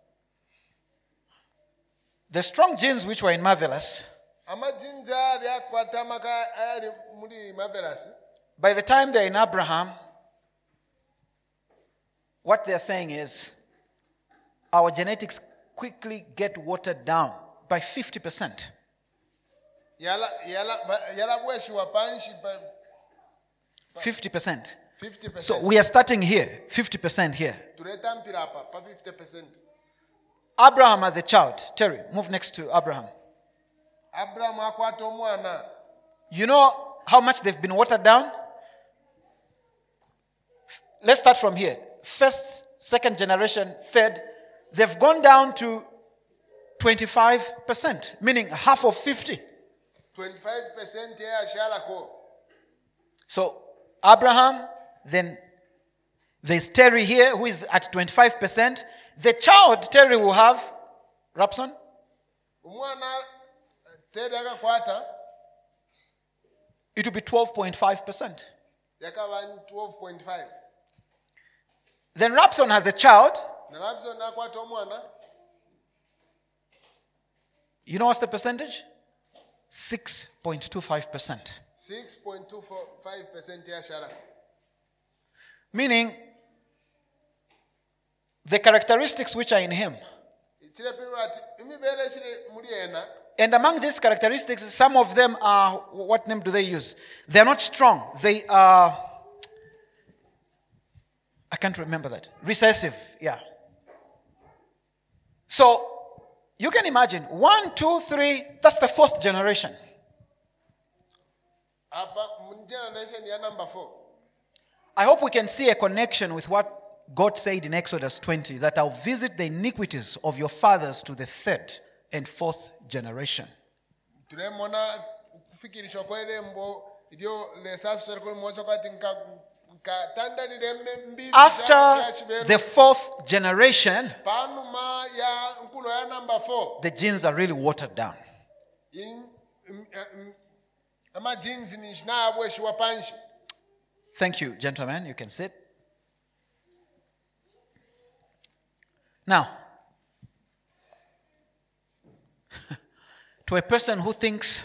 [SPEAKER 1] The strong genes which were in Marvelous, by the time they're in Abraham, what they're saying is our genetics quickly get watered down by fifty percent. fifty percent.
[SPEAKER 2] fifty percent.
[SPEAKER 1] So we are starting here, fifty percent here. Abraham as a child. Terry, move next to Abraham. You know how much they've been watered down? Let's start from here. First, second generation, third. They've gone down to twenty-five percent, meaning half of fifty.
[SPEAKER 2] twenty-five percent.
[SPEAKER 1] So, Abraham, then there's Terry here who is at twenty-five percent. The child Terry will have, Rapson? It will be twelve point five percent.
[SPEAKER 2] twelve point five.
[SPEAKER 1] Then Rapson has a child. You know what's the percentage? six point two five percent.
[SPEAKER 2] six point two five percent.
[SPEAKER 1] Meaning, the characteristics which are in him. And among these characteristics, some of them are, what name do they use? They're not strong. They are, I can't remember that. Recessive, yeah. So, you can imagine, one, two, three, that's the fourth generation.
[SPEAKER 2] Generation number four.
[SPEAKER 1] I hope we can see a connection with what God said in Exodus twenty that I'll visit the iniquities of your fathers to the third and fourth generation.
[SPEAKER 2] tulemona kufikirisha kwelembo ilyo lesasere kuli mose kwati nka katandalire mbizi
[SPEAKER 1] After the fourth generation,
[SPEAKER 2] panuma ya nkulo ya number four
[SPEAKER 1] the genes are really watered down.
[SPEAKER 2] in ama jeans ni shinabwe shiwa panshi.
[SPEAKER 1] Thank you, gentlemen. You can sit. Now, to a person who thinks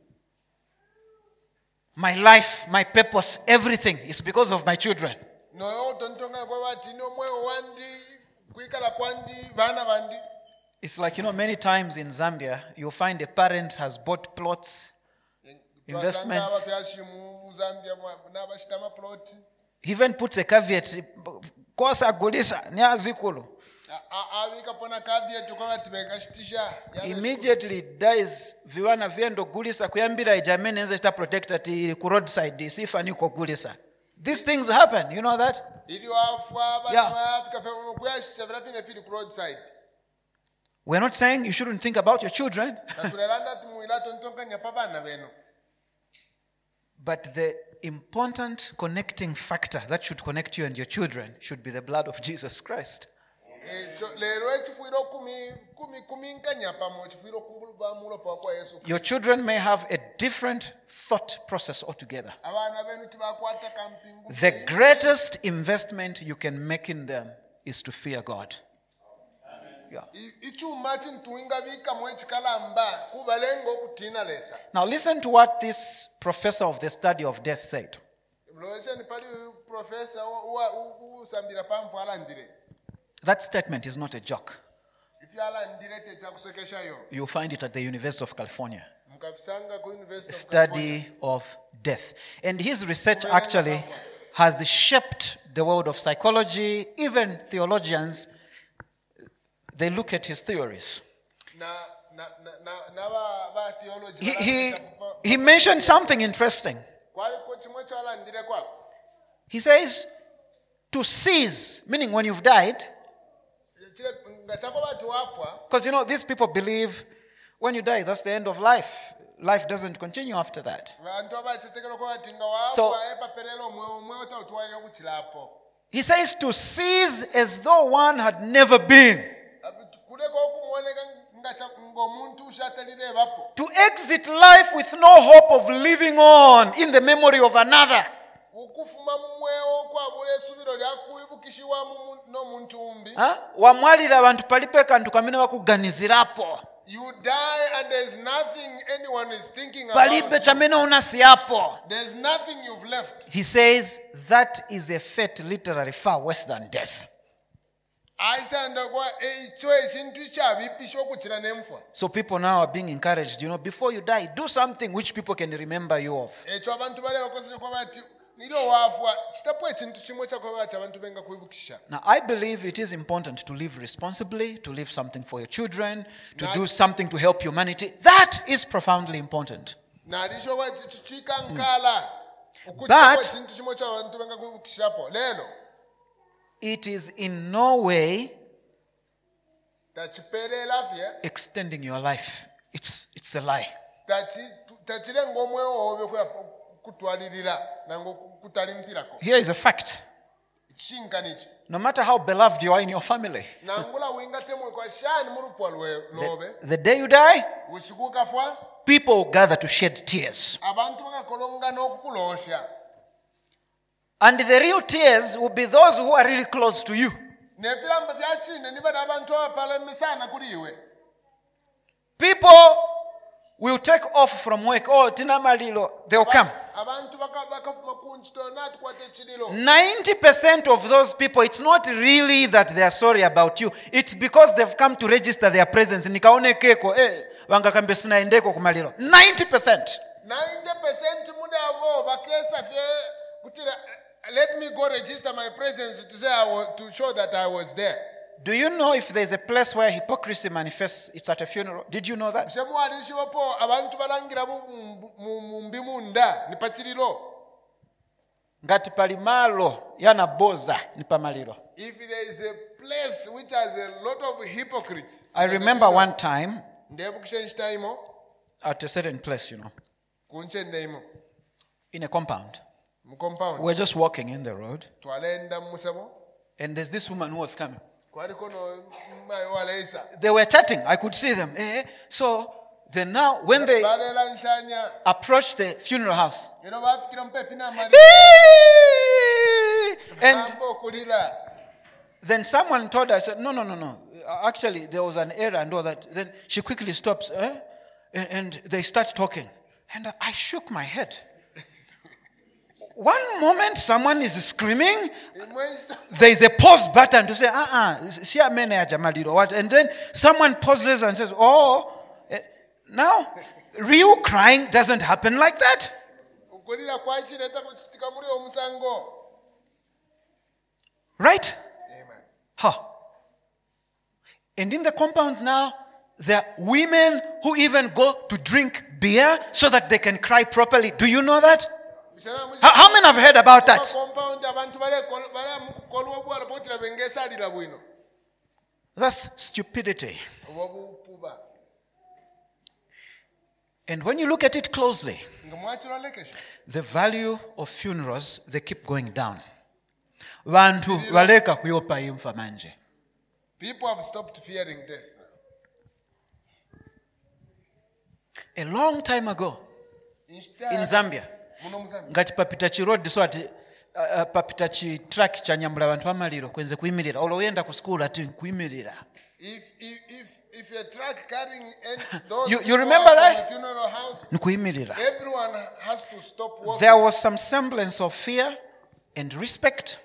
[SPEAKER 1] my life, my purpose, everything is because of my children,
[SPEAKER 2] No tontonga kwa wati no mwe wandi kuikala kwandi vana vandi.
[SPEAKER 1] it's like, you know, many times in Zambia, you'll find a parent has bought plots, investments.
[SPEAKER 2] Twasanga abakyashimu Zambia n'abashita ama plot.
[SPEAKER 1] He even puts a caveat, kosa gulisa nyazikulu.
[SPEAKER 2] Avika pona caveat kwa tibekashitisha.
[SPEAKER 1] Immediately dies viwana vyendo gulisa kuyambira ijamene nze sta protector ti ku roadside sifa niko gulisa. These things happen, you know that?
[SPEAKER 2] Roadside.
[SPEAKER 1] We're not saying you shouldn't think about your children. But the important connecting factor that should connect you and your children should be the blood of Jesus Christ. Your children may have a different thought process altogether. The greatest investment you can make in them is to fear God. Yeah. Now listen to what this professor of the study of death said. That statement is not a joke. You'll find it at the University of California. Study of death. And his research actually has shaped the world of psychology. Even theologians, they look at his theories. He, he, he mentioned something interesting. He says, to cease, meaning when you've died, because you know, these people believe when you die, that's the end of life. Life doesn't continue after that. So, he says to cease as though one had never been. To exit life with no hope of living on in the memory of another. Wamwalira abantu palipe kantu kamene wakuganizirapo.
[SPEAKER 2] You die and there's nothing anyone is thinking
[SPEAKER 1] Palipe
[SPEAKER 2] about.
[SPEAKER 1] chamene unasiapo.
[SPEAKER 2] There's nothing you've left.
[SPEAKER 1] He says that is a fate literally far worse than death. So people now are being encouraged, you know, before you die, do something which people can remember you of. Now, I believe it is important to live responsibly, to leave something for your children, to do something to help humanity. That is profoundly important. But it is in no way extending your life. It's, it's a lie. Here is a fact. No matter how beloved you are in your family, the, the day you die, people gather to shed tears. And the real tears will be those who are really close to you. People will take off from work. Oh, tina malilo. They'll come. ninety percent of those people, it's not really that they are sorry about you. It's because they've come to register their presence. ninety percent.
[SPEAKER 2] ninety percent let me go register my presence to say I was, to show that I was there.
[SPEAKER 1] Do you know if there's a place where hypocrisy manifests? It's at a funeral. Did you know that? ngati pali malo yanaboza ni pamaliro.
[SPEAKER 2] If there is a place which has a lot of hypocrites,
[SPEAKER 1] I remember one time
[SPEAKER 2] time
[SPEAKER 1] at a certain place, you know, in a compound. We were just walking in the road, and there's this woman who was coming. They were chatting. I could see them. Eh? So then now, when they approached the funeral house, and then someone told her, I said, no, no, no, no. Actually, there was an error and all that. Then she quickly stops, eh? and, and they start talking. And I shook my head. One moment, someone is screaming. There is a pause button to say, uh-uh, see a man or what? And then someone pauses and says, oh, eh, now, real crying doesn't happen like that. Right?
[SPEAKER 2] Amen.
[SPEAKER 1] Huh. And in the compounds now, there are women who even go to drink beer so that they can cry properly. Do you know that? How, how many have heard about that? That's stupidity. And when you look at it closely, the value of funerals, they keep going down. People
[SPEAKER 2] have stopped fearing death.
[SPEAKER 1] A long time ago, in Zambia, ngati papitachi road so ati uh, papitachi track cha nyambula bantu amaliro kwenze kuyimirira oloyenda ku school ati kuyimirira.
[SPEAKER 2] If if if if a truck carrying those
[SPEAKER 1] you, you remember that?
[SPEAKER 2] Funeral house,
[SPEAKER 1] everyone
[SPEAKER 2] has to stop walking.
[SPEAKER 1] There was some semblance of fear and respect.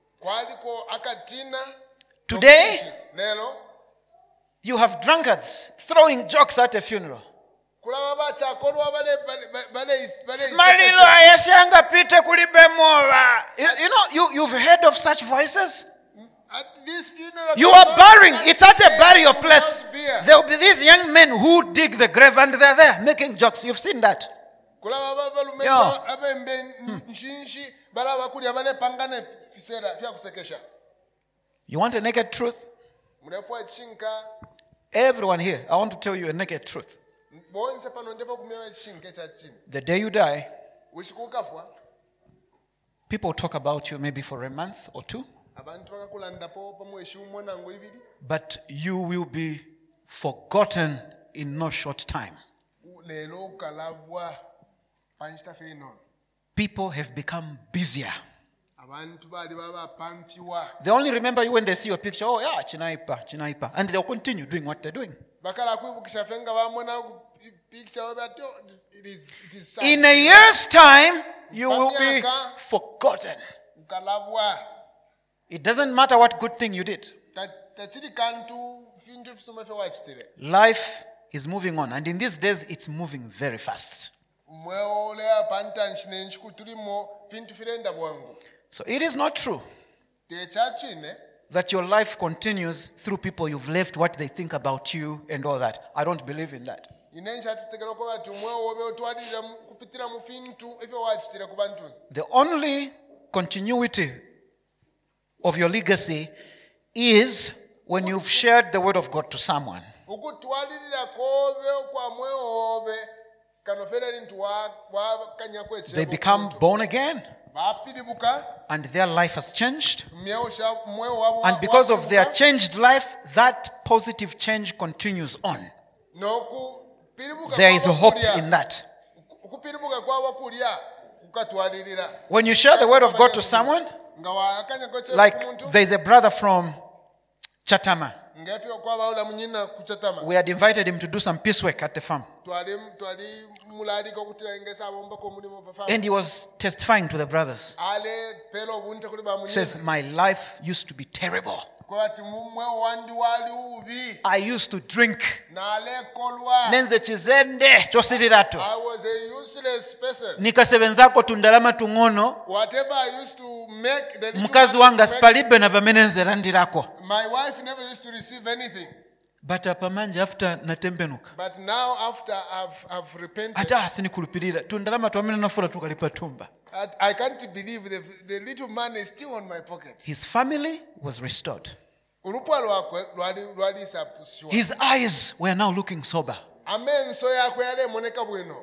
[SPEAKER 1] Today, you have drunkards throwing jokes at a funeral. You know, you, you've heard of such voices? You are burying. It's at a burial place. There will be these young men who dig the grave and they're there making jokes. You've seen that? Yeah. Hmm. You want a naked truth? Everyone here, I want to tell you a naked truth. The day you die, people talk about you maybe for a month or two, but you will be forgotten in no short time. People have become busier. They only remember you when they see your picture. Oh yeah, Chinaipa, Chinaipa. And they'll continue doing what they're doing. In a year's time, you will be forgotten. It doesn't matter what good thing you did. Life is moving on. And in these days, it's moving very fast. So it is not true that your life continues through people you've left, what they think about you and all that. I don't believe in that. The only continuity of your legacy is when you've shared the word of God to someone. They become born again. And their life has changed. And because of their changed life, that positive change continues on. There is hope in that. When you share the word of God to someone, like there's a brother from Chatama. We had invited him to do some peace work at the farm. And he was testifying to the brothers. He says, my life used to be terrible. I used to drink. I
[SPEAKER 2] was a useless person.
[SPEAKER 1] Nikasebenzako tundalama tungono.
[SPEAKER 2] Whatever I used to make, the
[SPEAKER 1] mukazi wanga spalibe na vamenenze landirako.
[SPEAKER 2] My wife never used to receive anything.
[SPEAKER 1] but apa manje after natembenuka
[SPEAKER 2] But now after I've, I've repented,
[SPEAKER 1] ata sinikulupirira tundalama twamina nafula tukalipa tumba.
[SPEAKER 2] I, I can't believe the, the little money is still on my pocket.
[SPEAKER 1] His family was restored.
[SPEAKER 2] Ulupwa lwakwe lwali lwali sapuswa.
[SPEAKER 1] His eyes were now looking sober.
[SPEAKER 2] Amenso yakwe yale moneka bwino.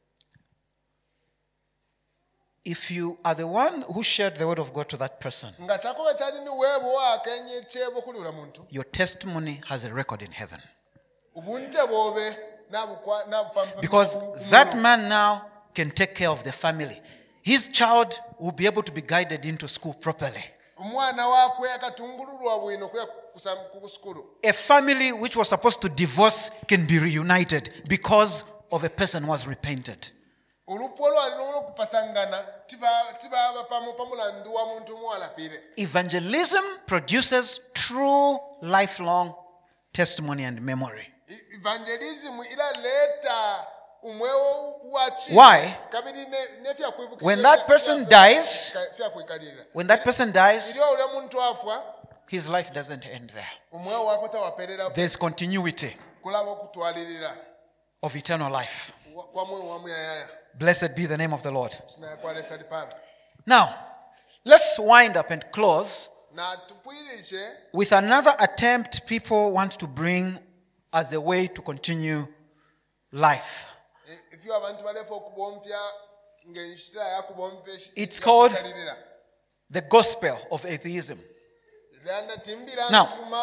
[SPEAKER 1] If you are the one who shared the word of God to that person,
[SPEAKER 2] Nga chakoba chali ni webo wakenye chebo kulula muntu.
[SPEAKER 1] your testimony has a record in heaven.
[SPEAKER 2] Ubunte bobe na bukwa na pampa.
[SPEAKER 1] Because that man now can take care of the family. His child will be able to be guided into school properly.
[SPEAKER 2] Umwana wakwe akatungululwa bwino kuya kuskulu.
[SPEAKER 1] A family which was supposed to divorce can be reunited because of a person who was repented.
[SPEAKER 2] Ulupolo alino kupasangana tiba tiba pamu pamulandu wa muntu mwala pile.
[SPEAKER 1] Evangelism produces true lifelong testimony and memory.
[SPEAKER 2] Evangelism ila leta umweo uachi.
[SPEAKER 1] Why?
[SPEAKER 2] Kabidi ne nefia kuibuka.
[SPEAKER 1] When that person dies,
[SPEAKER 2] fia kuikalira.
[SPEAKER 1] when that person dies,
[SPEAKER 2] Ilio ule muntu afwa
[SPEAKER 1] his life doesn't end there.
[SPEAKER 2] umweo wako tawaperera
[SPEAKER 1] There's continuity
[SPEAKER 2] kulabo kutwalirira
[SPEAKER 1] of eternal life.
[SPEAKER 2] kwa mwe wa muyaya.
[SPEAKER 1] Blessed be the name of the Lord.
[SPEAKER 2] Sina kwa lesa dipana.
[SPEAKER 1] Now, let's wind up and close
[SPEAKER 2] Na tupwiriche
[SPEAKER 1] with another attempt people want to bring as a way to continue life.
[SPEAKER 2] if you abantu balefo kubomvya ngenshira ya kubomvesha.
[SPEAKER 1] It's called the gospel of atheism. Now,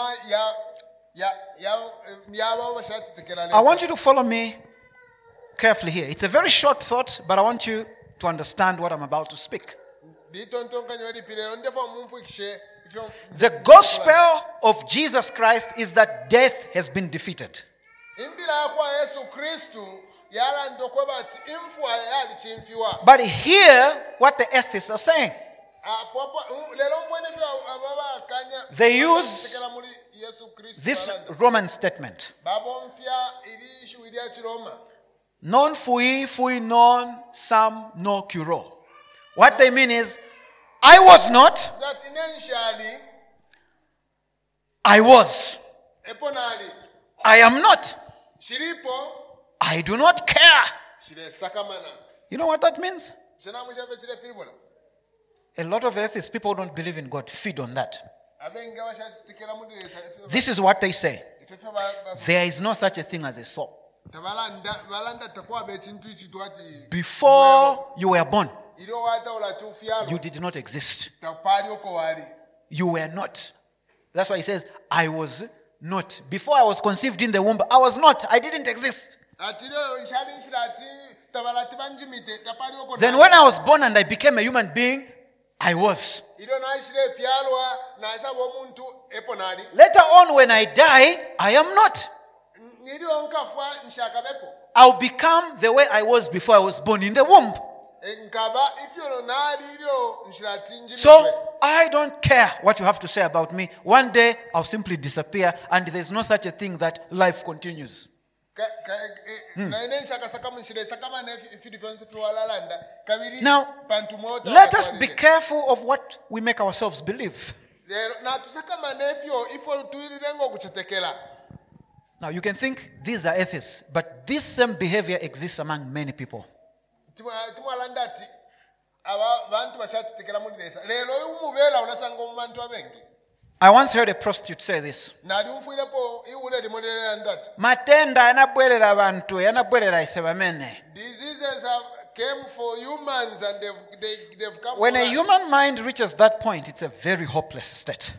[SPEAKER 1] I want you to follow me carefully here. It's a very short thought, but I want you to understand what I'm about to speak. The gospel of Jesus Christ is that death has been defeated. But hear what the atheists are saying. They use this Roman statement. Non fui, fui non, sam no curo. What they mean is, I was not, I was. I am not. I do not care. You know what that means? A lot of atheists, people who don't believe in God, feed on that. This is what they say. There is no such a thing as a soul. Before you were born, you did not exist. You were not. That's why he says, I was not. Before I was conceived in the womb, I was not. I didn't exist. Then when I was born and I became a human being, I was. Later on, when I die, I am not. I'll become the way I was before I was born in the womb. So I don't care what you have to say about me. One day I'll simply disappear, and there's no such a thing that life continues. Hmm. Now, let us be careful of what we make ourselves believe. Now, you can think these are atheists, but this same behavior exists among many people. I once heard a prostitute say this. Matenda yanabwerera abantu, yanabwerera ise bamene.
[SPEAKER 2] Diseases have came for humans and they've, they, they've come
[SPEAKER 1] When
[SPEAKER 2] for
[SPEAKER 1] a
[SPEAKER 2] us.
[SPEAKER 1] human mind reaches that point, it's a very hopeless state.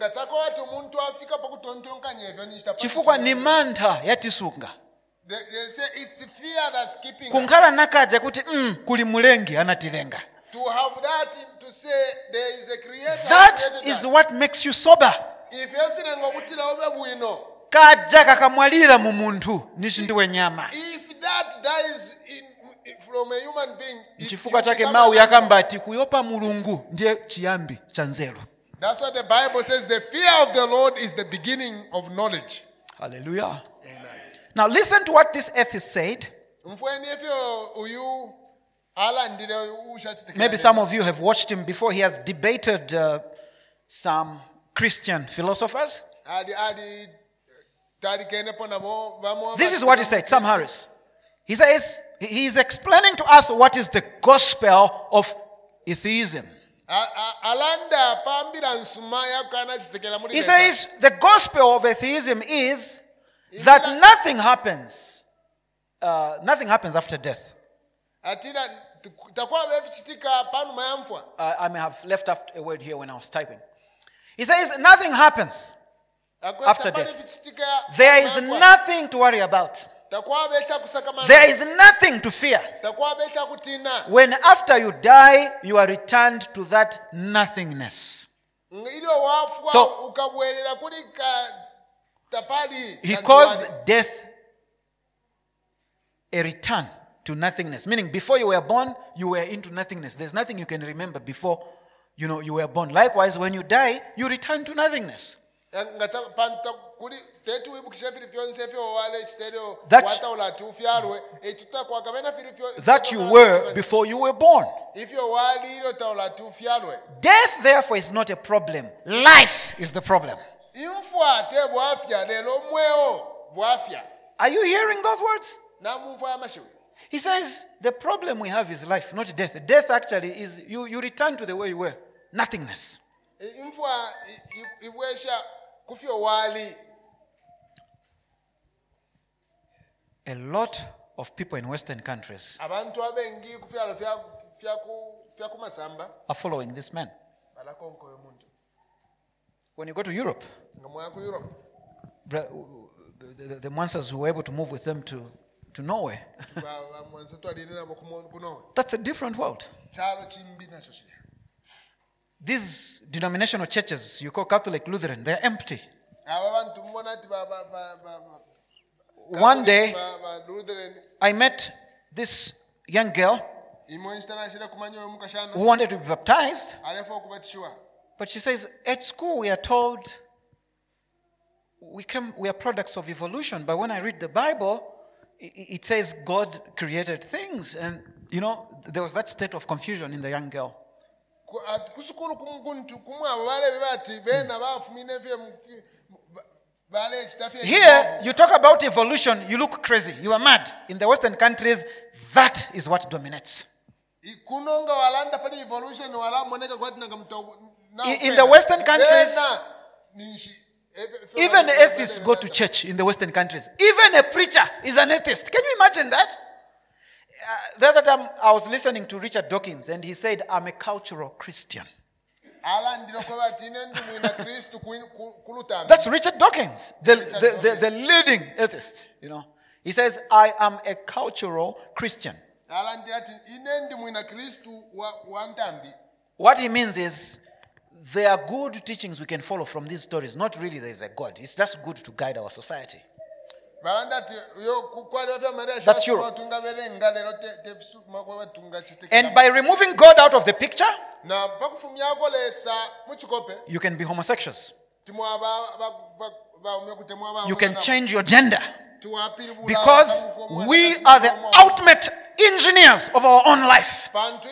[SPEAKER 1] Chifukwa ni mantha yatisunga.
[SPEAKER 2] They, they say it's fear that's keeping us.
[SPEAKER 1] Kunkhala nakaja kuti mm, kuli mulengi anatilenga.
[SPEAKER 2] To have that, to say there is a creator.
[SPEAKER 1] That
[SPEAKER 2] who created
[SPEAKER 1] is
[SPEAKER 2] us.
[SPEAKER 1] what makes you sober.
[SPEAKER 2] If everything ngokutila obe bwino.
[SPEAKER 1] Kaja kakamwalira mu muntu nishindu wenyama.
[SPEAKER 2] If that dies in, from a human being, it-
[SPEAKER 1] Chifukwa
[SPEAKER 2] you
[SPEAKER 1] chake
[SPEAKER 2] become
[SPEAKER 1] mau
[SPEAKER 2] a-
[SPEAKER 1] yakamba ati kuyopa mulungu ndiye chiyambi cha nzeru.
[SPEAKER 2] That's what the Bible says. The fear of the Lord is the beginning of knowledge.
[SPEAKER 1] Hallelujah.
[SPEAKER 2] Amen.
[SPEAKER 1] Now listen to what this atheist said.
[SPEAKER 2] Mfweni efyo uyu alandile ushatitike.
[SPEAKER 1] Maybe some of you have watched him before. He has debated uh, some Christian philosophers.
[SPEAKER 2] adi adi talikenepo nabo bamo
[SPEAKER 1] This is what he said, Sam Harris. He says, he is explaining to us what is the gospel of atheism.
[SPEAKER 2] A- a- alanda pambira nsuma yakana chitekela muri
[SPEAKER 1] He
[SPEAKER 2] lesa.
[SPEAKER 1] says the gospel of atheism is that nothing happens. Uh, nothing happens after death.
[SPEAKER 2] atira takwa befichitika panu mayamfwa
[SPEAKER 1] Uh, I may have left out a word here when I was typing. He says nothing happens. After death. There is nothing to worry about. There is nothing to fear. When after you die, you are returned to that nothingness. So, he calls death a return to nothingness. Meaning, before you were born, you were into nothingness. There's nothing you can remember before you know you were born. Likewise, when you die, you return to nothingness. That, that you were before you were born. Death, therefore, is not a problem. Life is the problem. Are you hearing those words? He says the problem we have is life, not death. Death actually is you, you return to the way you were. Nothingness. A lot of people in Western countries are following this man. When you go to Europe, the, the, the Mwansas were able to move with them to, to Norway. That's a different world. These denominational churches you call Catholic, Lutheran, they're empty. One day, I met this young girl who wanted to be baptized, but she says, at school we are told we, came, we are products of evolution, but when I read the Bible, it, it says God created things, and you know, there was that state of confusion in the young girl. Here, you talk about evolution, you look crazy, you are mad. In the Western countries, that is what dominates. In the Western countries, even atheists go to church in the Western countries. Even a preacher is an atheist. Can you imagine that? Uh, the other time, I was listening to Richard Dawkins, and he said, I'm a cultural Christian. That's Richard Dawkins, the, the, the, the leading atheist. You know, he says, I am a cultural Christian. What he means is, there are good teachings we can follow from these stories. Not really there is a God. It's just good to guide our society. That's Europe. And by removing God out of the picture, you can be homosexuals. You can change your gender. Because we are the ultimate engineers of our own life.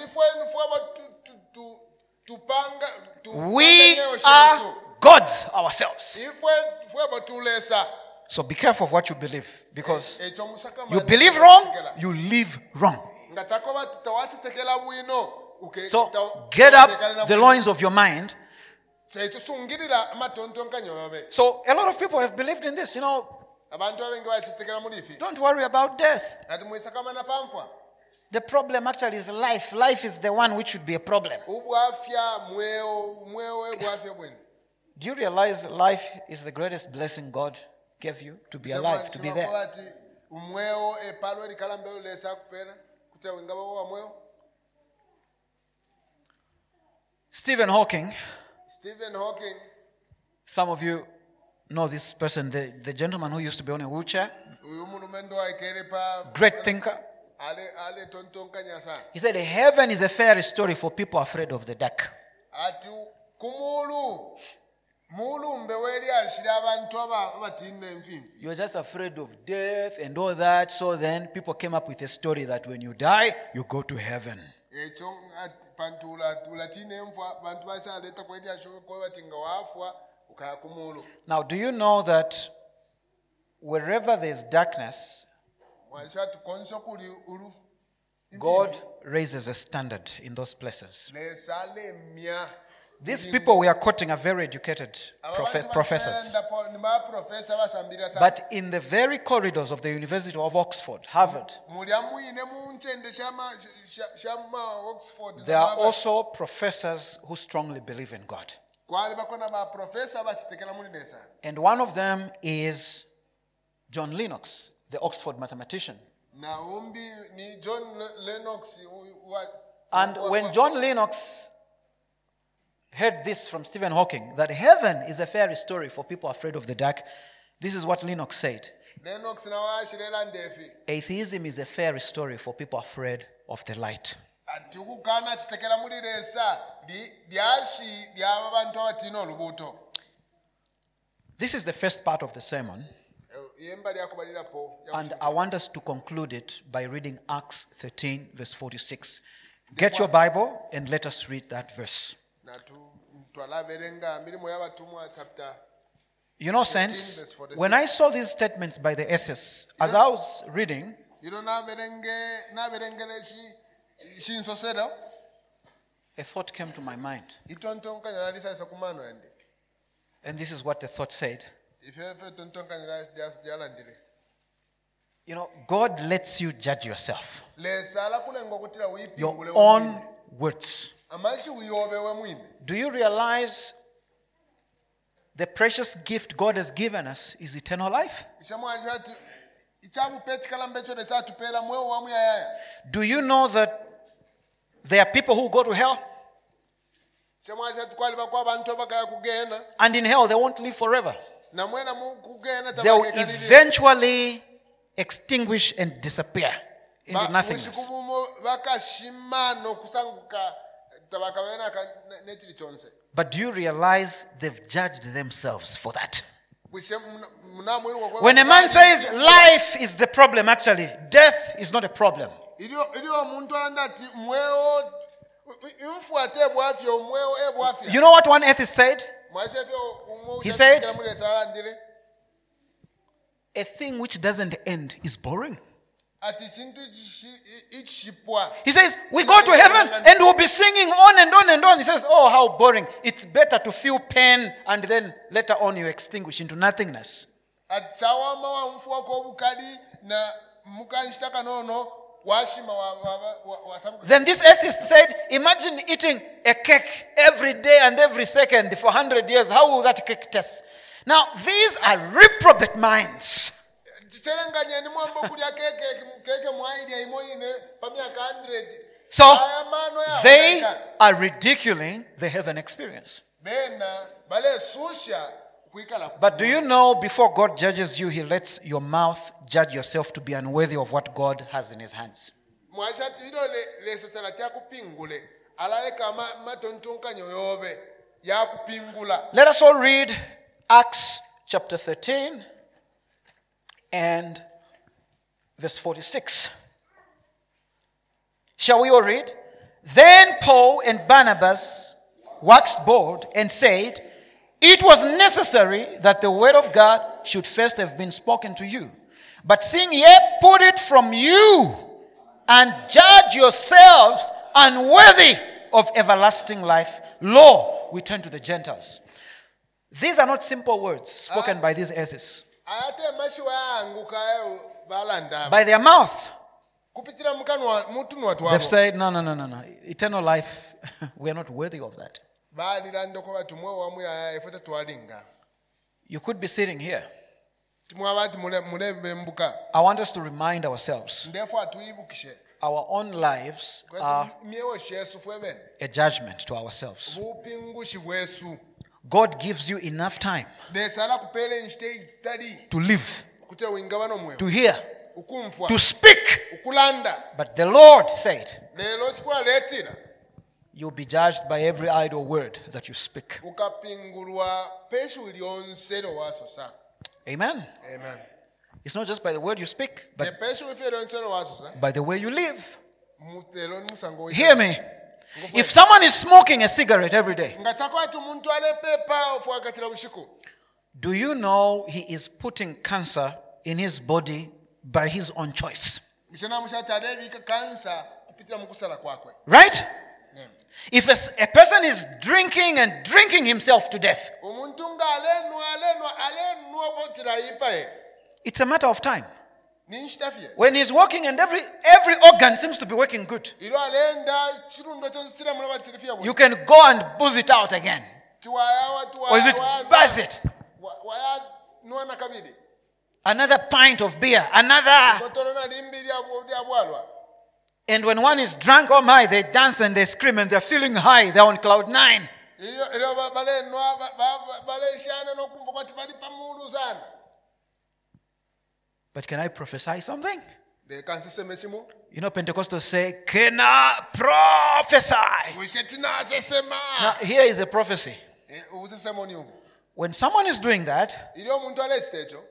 [SPEAKER 1] We are gods ourselves. So be careful of what you believe, because you believe wrong, you live wrong. So get up the loins of your mind. So a lot of people have believed in this, you know. Don't worry about death. The problem actually is life. Life is the one which should be a problem. Do you realize life is the greatest blessing God gave you, to be alive, to be there? Stephen Hawking.
[SPEAKER 2] Stephen Hawking.
[SPEAKER 1] Some of you know this person, the, the gentleman who used to be on a wheelchair. Great thinker. He said, heaven is a fairy story for people afraid of the dark. You're just afraid of death and all that. So then people came up with a story that when you die, you go to heaven. Now, do you know that wherever there's darkness,
[SPEAKER 2] Washatu konso kuli ulu.
[SPEAKER 1] God raises a standard in those places.
[SPEAKER 2] Lesale mia.
[SPEAKER 1] These people we are quoting are very educated prophet, professors. But in the very corridors of the University of Oxford, Harvard, there are also professors who strongly believe in God. And one of them is John Lennox, the Oxford mathematician. And when John Lennox heard this from Stephen Hawking, that heaven is a fairy story for people afraid of the dark, this is what Lennox said. Atheism is a fairy story for people afraid of the light. This is the first part of the sermon, and I want us to conclude it by reading Acts thirteen, verse forty-six. Get your Bible and let us read that verse. You know, saints, when I saw these statements by the atheists, as I was reading, a thought came to my mind. And this is what the thought said. You know, God lets you judge yourself. Your own words. Do you realize the precious gift God has given us is eternal life? Do you know that there are people who go to hell? And in hell they won't live forever. They will eventually extinguish and disappear into nothingness. But do you realize they've judged themselves for that? When a man says life is the problem, actually, death is not a problem. You know what one atheist said? He said, a thing which doesn't end is boring. He says, we go to heaven and we'll be singing on and on and on. He says, oh, how boring. It's better to feel pain and then later on you extinguish into nothingness. Then this atheist said, imagine eating a cake every day and every second for one hundred years. How will that cake taste? Now, these are reprobate minds. So, they are ridiculing the heaven experience. But do you know, before God judges you, He lets your mouth judge yourself to be unworthy of what God has in His hands. Let us all read Acts chapter thirteen and verse forty-six. Shall we all read? Then Paul and Barnabas waxed bold and said, it was necessary that the word of God should first have been spoken to you. But seeing ye put it from you, and judge yourselves unworthy of everlasting life, lo, we turn to the Gentiles. These are not simple words spoken by these atheists. By their mouth, they've said, no, no, no, no, no. Eternal life, we are not worthy of that. You could be sitting here. I want us to remind ourselves our own lives are a judgment to ourselves. God gives you enough time to live, to hear, to speak. But the Lord said, you'll be judged by every idle word that you speak. Amen.
[SPEAKER 2] Amen.
[SPEAKER 1] It's not just by the word you speak, but by the way you live. Hear me. If someone is smoking a cigarette every day, do you know he is putting cancer in his body by his own choice.
[SPEAKER 2] mishana mushati alebika kansa kupitira mukusala kwakwe.
[SPEAKER 1] Right?
[SPEAKER 2] Yeah.
[SPEAKER 1] If a, a person is drinking and drinking himself to death,
[SPEAKER 2] Umuntu nga alenwa alenwa alenwa botira ipae.
[SPEAKER 1] it's a matter of time.
[SPEAKER 2] Ninshitafye.
[SPEAKER 1] When he's walking and every every organ seems to be working good,
[SPEAKER 2] Ilo alenda chirundo chonse chira mulaba chirifya bwe.
[SPEAKER 1] you can go and buzz it out again.
[SPEAKER 2] Tuwayawa
[SPEAKER 1] Or is it
[SPEAKER 2] tuwayawa.
[SPEAKER 1] buzz it?
[SPEAKER 2] Waya nuana kabiri.
[SPEAKER 1] Another pint of beer, another.
[SPEAKER 2] Kotoro na limbiri ya bwalwa.
[SPEAKER 1] And when one is drunk, oh my, they dance and they scream and they're feeling high. They're on cloud nine.
[SPEAKER 2] Ilo ilo bale noa bale shana no kumva kwati bali pamulu sana.
[SPEAKER 1] But can I prophesy something?
[SPEAKER 2] De kansise mechimo.
[SPEAKER 1] You know, Pentecostals say, can I prophesy?
[SPEAKER 2] Wishetina sesema.
[SPEAKER 1] Now, here is a prophecy.
[SPEAKER 2] Usesema ni ubu.
[SPEAKER 1] When someone is doing that,
[SPEAKER 2] Ilo muntu ale chitecho.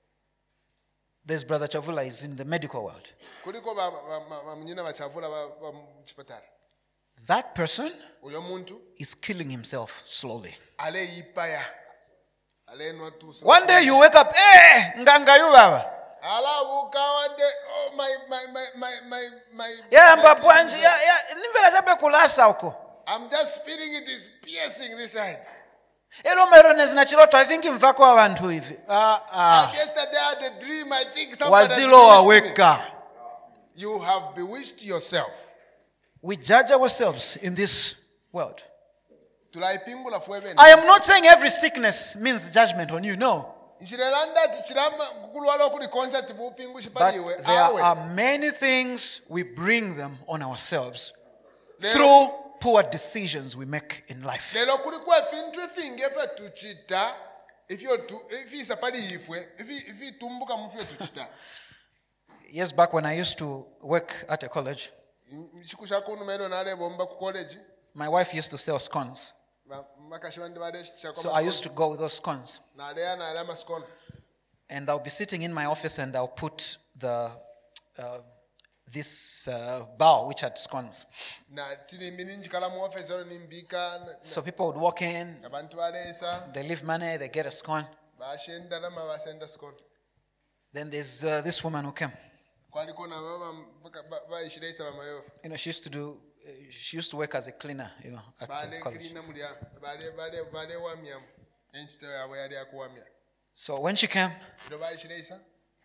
[SPEAKER 1] there's Brother Chavula, is in the medical world.
[SPEAKER 2] Kuliko ba ba mnyina bachavula ba chipatara.
[SPEAKER 1] That person
[SPEAKER 2] Uyo muntu
[SPEAKER 1] is killing himself slowly.
[SPEAKER 2] ale ipaya. Ale no tu.
[SPEAKER 1] One day you wake up, eh, nganga yu baba.
[SPEAKER 2] Ala ukawande oh my my my my my my.
[SPEAKER 1] Yeah, mbapwanji, yeah, yeah, nivela jabe kulasa uko.
[SPEAKER 2] I'm just feeling it is piercing this side.
[SPEAKER 1] Elo meronez na chiloto, I think mvako abantu hivi. Ah, ah.
[SPEAKER 2] And yesterday I had a dream. I think somebody has
[SPEAKER 1] Wazilo
[SPEAKER 2] bewitched me.
[SPEAKER 1] waweka.
[SPEAKER 2] You have bewitched yourself.
[SPEAKER 1] We judge ourselves in this world.
[SPEAKER 2] Tulaipimbula fuebe.
[SPEAKER 1] I am not saying every sickness means judgment on you, no.
[SPEAKER 2] Nchirelanda tichirama kukulwala kuli concert bupingu
[SPEAKER 1] But
[SPEAKER 2] shipaliwe.
[SPEAKER 1] there
[SPEAKER 2] Awe.
[SPEAKER 1] are many things we bring them on ourselves
[SPEAKER 2] Lero-
[SPEAKER 1] through poor decisions we make in life.
[SPEAKER 2] Lelo kuli kwa fintu finge fe tuchita. If you tu if isa pali ifwe if if itumbuka mufwe tuchita.
[SPEAKER 1] Years back when I used to work at a college,
[SPEAKER 2] Chikusha kunu mero na ale bomba ku college.
[SPEAKER 1] my wife used to sell scones.
[SPEAKER 2] Makashibandi bade chicha
[SPEAKER 1] So I used to go with those scones.
[SPEAKER 2] na ale na ale maskon.
[SPEAKER 1] And I'll be sitting in my office and I'll put the uh, this uh, bowl which had scones.
[SPEAKER 2] Na tili mininji kala mu office ero nimbika.
[SPEAKER 1] So people would walk in,
[SPEAKER 2] Abantu balesa.
[SPEAKER 1] they leave money, they get a scone.
[SPEAKER 2] Bashenda na mabasenda skon.
[SPEAKER 1] Then there's uh, this woman who came.
[SPEAKER 2] Kwaliko na baba baishiresa bamayofa.
[SPEAKER 1] You know, she used to do, uh, she used to work as a cleaner, you know, at the
[SPEAKER 2] Bale
[SPEAKER 1] college.
[SPEAKER 2] klina mulya bale bale bale wamya. Enchito yawe yali akuwamya.
[SPEAKER 1] So when she came,
[SPEAKER 2] Ndo baishiresa.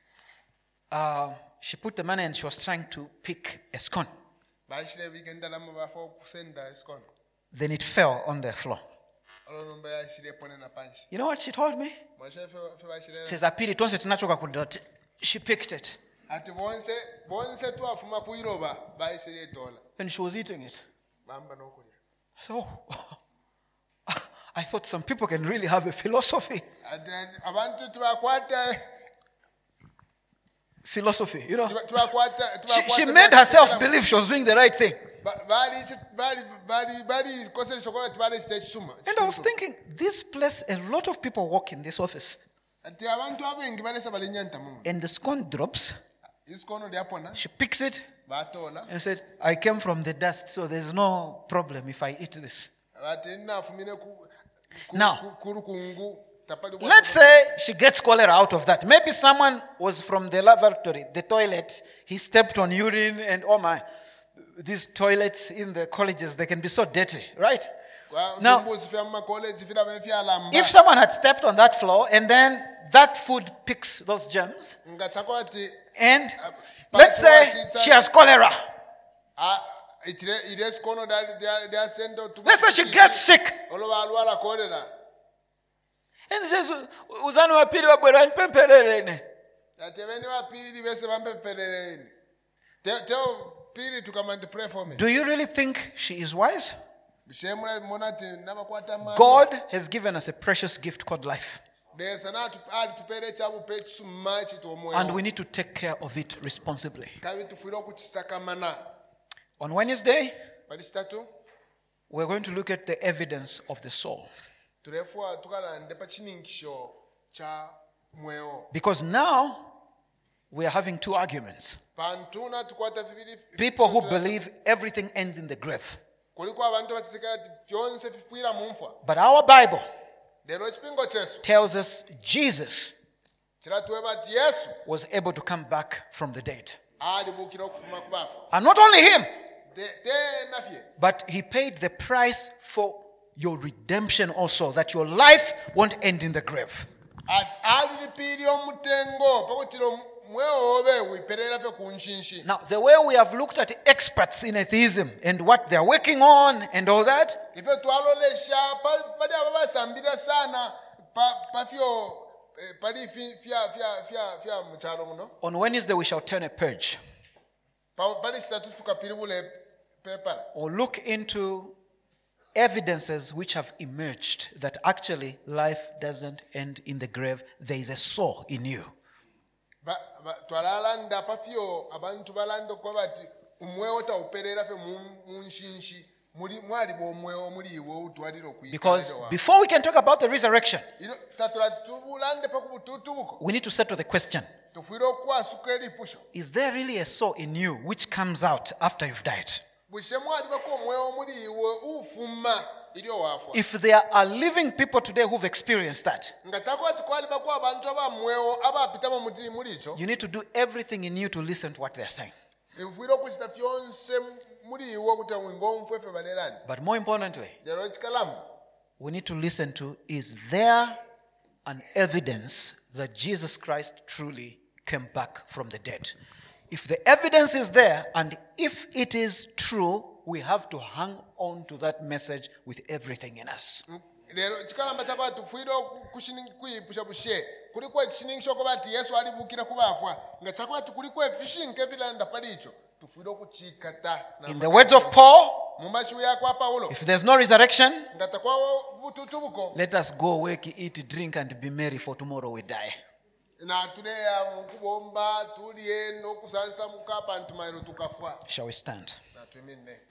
[SPEAKER 1] uh, she put the money and she was trying to pick a scone.
[SPEAKER 2] Baishire bigenda na mabafo kusenda skon.
[SPEAKER 1] Then it fell on the floor.
[SPEAKER 2] Olomba yashire pone na panshi.
[SPEAKER 1] You know what she told me?
[SPEAKER 2] Mwashe fe fe baishire.
[SPEAKER 1] Says, Apiri, tonse tinachoka kudot. She picked it.
[SPEAKER 2] Ati bonse bonse tu afuma kuiroba baishire tola.
[SPEAKER 1] And she was eating it.
[SPEAKER 2] Bamba nokulya.
[SPEAKER 1] So, I thought some people can really have a philosophy.
[SPEAKER 2] Ati abantu tubakwata
[SPEAKER 1] Philosophy, you know.
[SPEAKER 2] tubakwata
[SPEAKER 1] She, she made herself believe she was doing the right thing.
[SPEAKER 2] bali bali bali bali koseli shokola tibale chitechuma.
[SPEAKER 1] And I was thinking, this place, a lot of people walk in this office.
[SPEAKER 2] Ati abantu abengi balesa balinyanta mumu.
[SPEAKER 1] And the scone drops.
[SPEAKER 2] Iskono lyapona
[SPEAKER 1] She picks it
[SPEAKER 2] batola.
[SPEAKER 1] and said, I came from the dust, so there's no problem if I eat this.
[SPEAKER 2] Ati nafumine ku ku-
[SPEAKER 1] Now,
[SPEAKER 2] ku- kurukungu tapali bwa-
[SPEAKER 1] Let's say she gets cholera out of that. Maybe someone was from the lavatory, the toilet. He stepped on urine and oh my, these toilets in the colleges, they can be so dirty, right?
[SPEAKER 2] Kwa
[SPEAKER 1] Now,
[SPEAKER 2] vimbuzi vya ma college vila vya lamba.
[SPEAKER 1] If someone had stepped on that floor and then that food picks those germs,
[SPEAKER 2] Ngachako ati
[SPEAKER 1] and let's say she has cholera.
[SPEAKER 2] ah itire ile skono dali dia sendo tu.
[SPEAKER 1] Let's say she gets sick.
[SPEAKER 2] Oloba alwala kolera.
[SPEAKER 1] And says, Uzanu wapili wabwera nipempelelene.
[SPEAKER 2] Ati bene wa pili bese bampepeleleni. Tell tell pili to come and pray for me.
[SPEAKER 1] Do you really think she is wise?
[SPEAKER 2] Bishemura monati nabakwata mama.
[SPEAKER 1] God has given us a precious gift called life.
[SPEAKER 2] Desa na tu ali tupere chabu pe chuma chitu omoyo.
[SPEAKER 1] And we need to take care of it responsibly.
[SPEAKER 2] Kabi tufuiro kuchisakamana.
[SPEAKER 1] On Wednesday,
[SPEAKER 2] Balistatu
[SPEAKER 1] we're going to look at the evidence of the soul.
[SPEAKER 2] turefua tukala ndepa chiningisho cha mweo.
[SPEAKER 1] Because now we are having two arguments.
[SPEAKER 2] Pantuna tukwata vibili.
[SPEAKER 1] People who believe everything ends in the grave.
[SPEAKER 2] Kuliko abantu bachisekera ati vyonse vipwira mumfwa.
[SPEAKER 1] But our Bible
[SPEAKER 2] Lero chipingo chesu
[SPEAKER 1] tells us Jesus
[SPEAKER 2] kiratuwe bati yesu
[SPEAKER 1] was able to come back from the dead.
[SPEAKER 2] alibuukira okufuma ku baafu
[SPEAKER 1] And not only him,
[SPEAKER 2] Te- te nafye
[SPEAKER 1] but he paid the price for your redemption also, that your life won't end in the grave.
[SPEAKER 2] At- alilipiirya omutengo pakutira mwewobe wiperera fe ku nshinshi.
[SPEAKER 1] Now, the way we have looked at experts in atheism and what they're working on and all that,
[SPEAKER 2] ife twalolesha pa- pali aba basambira sana pa- pafyo eh, pali fi- fya fya fya fya mukyalo muno
[SPEAKER 1] on Wednesday we shall turn a page
[SPEAKER 2] Pa- pali sitatu tukapiribule pepala
[SPEAKER 1] or look into evidences which have emerged that actually life doesn't end in the grave. There is a soul in you.
[SPEAKER 2] Ba- ba- twalalanda pafyo abantu balanda okuba bati omwewo tawuperera fe mu- mu nshinshi muli mwaliba omwewo muli iwe utwalira
[SPEAKER 1] Because before we can talk about the resurrection,
[SPEAKER 2] tatula titubulande pa ku bututubuko
[SPEAKER 1] we need to settle the question:
[SPEAKER 2] tufuire okwasuka eripusho
[SPEAKER 1] is there really a soul in you which comes out after you've died?
[SPEAKER 2] bushe mwalibako omwewo muli iwe ufuma iri owafwa
[SPEAKER 1] If there are living people today who've experienced that,
[SPEAKER 2] nga kyakuba tikwalibako abantu abamwewo abapitamo mutiri muli ikyo
[SPEAKER 1] you need to do everything in you to listen to what they're saying.
[SPEAKER 2] efuire okukita fyonse muli iwe okuta ng'omfu efe balerani
[SPEAKER 1] But more importantly,
[SPEAKER 2] lero ekikalamu
[SPEAKER 1] we need to listen to, is there an evidence that Jesus Christ truly came back from the dead? If the evidence is there, and if it is true, we have to hang on to that message with everything in us.
[SPEAKER 2] lero ekikalamba kyakuba tufuire kwipusha bushe kuliko ekikiningi kyokuba ti yesu alibuukira ku baafwa nga kyakuba ti kuliko ebishinka ebiranda pali ikyo tufuire okukiikata
[SPEAKER 1] In the words of Paul,
[SPEAKER 2] mu mashibuya kwa Pawulo
[SPEAKER 1] if there's no resurrection,
[SPEAKER 2] nga takwawo bututubuko
[SPEAKER 1] let us go work, eat, drink, and be merry, for tomorrow we die.
[SPEAKER 2] natuleya mukubomba tulye n'okusansa mukapa ntumayiro tukafwa
[SPEAKER 1] Shall we stand?
[SPEAKER 2] natwimine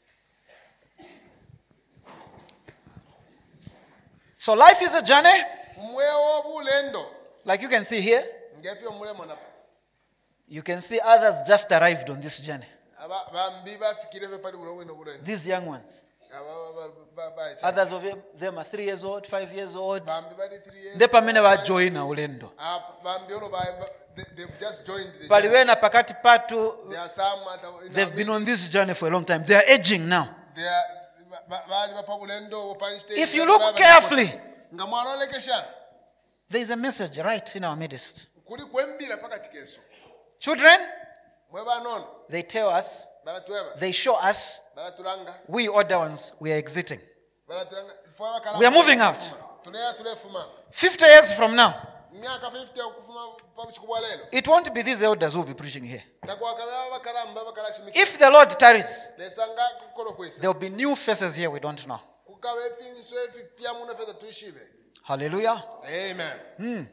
[SPEAKER 1] So life is a journey,
[SPEAKER 2] umwewo obulendo
[SPEAKER 1] like you can see here.
[SPEAKER 2] ngefyo mulemo na
[SPEAKER 1] You can see others just arrived on this journey.
[SPEAKER 2] aba- bambi bafikire fe pali bulo bwino bulendo
[SPEAKER 1] These young ones.
[SPEAKER 2] Aba- ba- ba- ba-
[SPEAKER 1] Others of them are three years old, five years old.
[SPEAKER 2] bambi bali three years
[SPEAKER 1] Nde pamene bajoyina ulendo.
[SPEAKER 2] Ah, bambi ono ba- ba- they- they've just joined the journey.
[SPEAKER 1] Paliwena pakati patu,
[SPEAKER 2] There are some at- in
[SPEAKER 1] they've
[SPEAKER 2] our
[SPEAKER 1] been on
[SPEAKER 2] meetings,
[SPEAKER 1] this journey for a long time. They are aging now.
[SPEAKER 2] they are- ba- bali bapa bulendo opa stage,
[SPEAKER 1] If you
[SPEAKER 2] bali
[SPEAKER 1] look
[SPEAKER 2] baba-
[SPEAKER 1] carefully,
[SPEAKER 2] nga mwalolekesha
[SPEAKER 1] there is a message right in our midst.
[SPEAKER 2] kuli kwembira pakati keso
[SPEAKER 1] Children,
[SPEAKER 2] mwe banono
[SPEAKER 1] they tell us,
[SPEAKER 2] baratweba
[SPEAKER 1] they show us,
[SPEAKER 2] baratulanga
[SPEAKER 1] we older ones, we are exiting.
[SPEAKER 2] baratulanga fo abakala-
[SPEAKER 1] We are moving out.
[SPEAKER 2] tuleya tulefuma
[SPEAKER 1] fifty years from now,
[SPEAKER 2] myaka fifty okufuma pabukikubwa lero
[SPEAKER 1] it won't be these elders who will be preaching here.
[SPEAKER 2] takwakababa bakalamba bakalashimika
[SPEAKER 1] If the Lord tarries,
[SPEAKER 2] lesanga kukola kwesa
[SPEAKER 1] there will be new faces here we don't know.
[SPEAKER 2] kukaba efinso efipya muno feta tuishibe
[SPEAKER 1] Hallelujah.
[SPEAKER 2] amen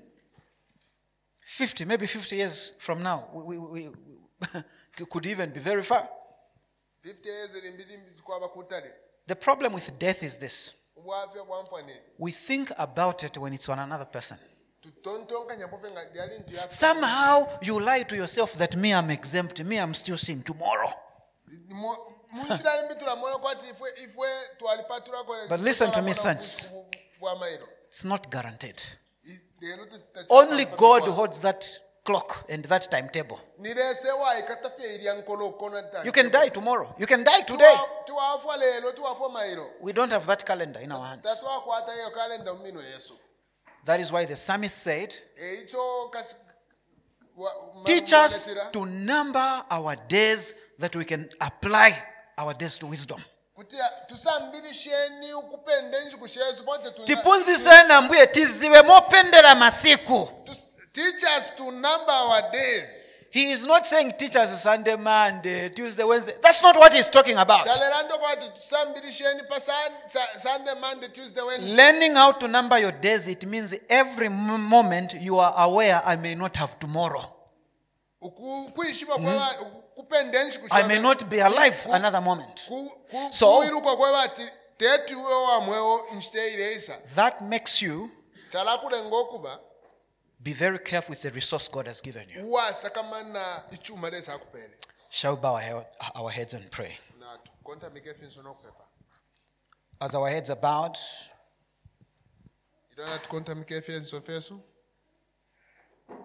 [SPEAKER 1] fifty, maybe fifty years from now, we, we, we could even be very far.
[SPEAKER 2] fifty years eri mbiri kwaba kutale
[SPEAKER 1] The problem with death is this:
[SPEAKER 2] obwafya bwanfanire
[SPEAKER 1] we think about it when it's on another person.
[SPEAKER 2] tutontonkanya bofe nga lyali nti yafa
[SPEAKER 1] Somehow you lie to yourself that me, I'm exempt, me, I'm still seeing tomorrow.
[SPEAKER 2] Mu- munshira embi tulamona kwati ifwe ifwe twalipatula kole
[SPEAKER 1] But listen to me, saints.
[SPEAKER 2] bwamairo
[SPEAKER 1] It's not guaranteed.
[SPEAKER 2] lero tutachapa-
[SPEAKER 1] Only God holds that clock and that timetable.
[SPEAKER 2] niresewa ikatafya irya nkolo kona ta
[SPEAKER 1] You can die tomorrow. You can die today.
[SPEAKER 2] tuwafwa lero tuwafwa mairo
[SPEAKER 1] We don't have that calendar in our hands.
[SPEAKER 2] tatwakwata iyo kalenda mumino yesu
[SPEAKER 1] That is why the psalmist said,
[SPEAKER 2] eicho kasi wa- ma-
[SPEAKER 1] teach us
[SPEAKER 2] mwaletera,
[SPEAKER 1] to number our days that we can apply our days to wisdom.
[SPEAKER 2] kutira tusambirisheni ukupenda enji kushezu ponte tuna-
[SPEAKER 1] Tipunziseni mbuye tiziwe mopendera masiku.
[SPEAKER 2] tus- teach us to number our days
[SPEAKER 1] He is not saying teach us Sunday, Monday, Tuesday, Wednesday. That's not what he's talking about.
[SPEAKER 2] talerando kwati tusambirisheni pa Sun- Sa- Sunday, Monday, Tuesday, Wednesday.
[SPEAKER 1] Learning how to number your days, it means every m- moment you are aware I may not have tomorrow.
[SPEAKER 2] Uku- kuishiba kweba kupenda enji
[SPEAKER 1] I may not be alive
[SPEAKER 2] Ku-
[SPEAKER 1] another moment.
[SPEAKER 2] ku- ku-
[SPEAKER 1] So-
[SPEAKER 2] kuiruka kweba ati tetuwe wamwewo nshiteire isa
[SPEAKER 1] That makes you
[SPEAKER 2] talakulenga okuba
[SPEAKER 1] be very careful with the resource God has given you.
[SPEAKER 2] wasakamana ichuma lesa akupele
[SPEAKER 1] Shall we bow our, he- our heads and pray?
[SPEAKER 2] na tukontamika efinso nokupepa
[SPEAKER 1] As our heads are bowed,
[SPEAKER 2] irona tukontamika efenso fesu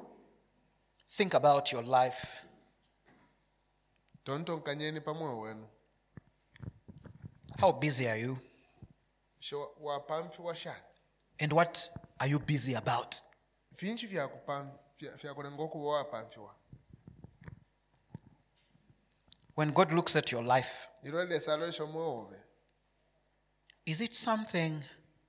[SPEAKER 1] Think about your life.
[SPEAKER 2] tontonkanyeni pamwoyo wenu
[SPEAKER 1] How busy are you?
[SPEAKER 2] sho wapamfiwa shani
[SPEAKER 1] And what are you busy about?
[SPEAKER 2] vinji vyakupam vyakulenga okuba wapamfiwa
[SPEAKER 1] When God looks at your life,
[SPEAKER 2] ilo lesalo esho mwobe
[SPEAKER 1] is it something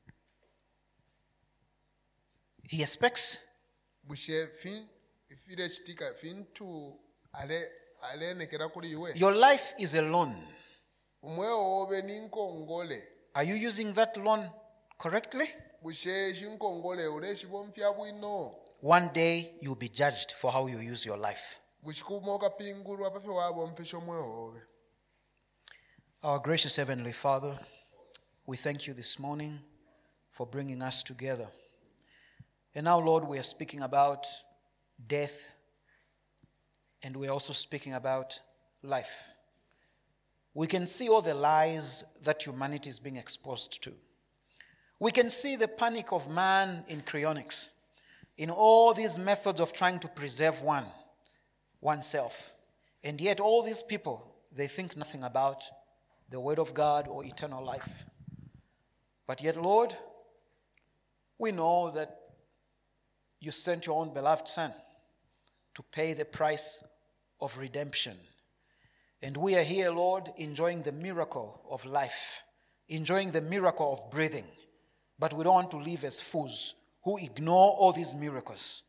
[SPEAKER 1] He expects?
[SPEAKER 2] bushe fin file chitika fintu ale alenekera kuli iwe
[SPEAKER 1] Your life is a loan.
[SPEAKER 2] umweyo wobe ninkongole
[SPEAKER 1] Are you using that loan correctly?
[SPEAKER 2] bushe shinkongole uleshibomfya bwino
[SPEAKER 1] One day you'll be judged for how you use your life.
[SPEAKER 2] bushikumoka pingulu apafe wabo mfisho mweyo wobe.
[SPEAKER 1] Our gracious Heavenly Father, we thank you this morning for bringing us together. And now, Lord, we are speaking about death, and we are also speaking about life. We can see all the lies that humanity is being exposed to. We can see the panic of man in cryonics, in all these methods of trying to preserve one, oneself. And yet all these people, they think nothing about the word of God or eternal life. But yet, Lord, we know that you sent your own beloved Son to pay the price of redemption. And we are here, Lord, enjoying the miracle of life, enjoying the miracle of breathing. But we don't want to live as fools who ignore all these miracles.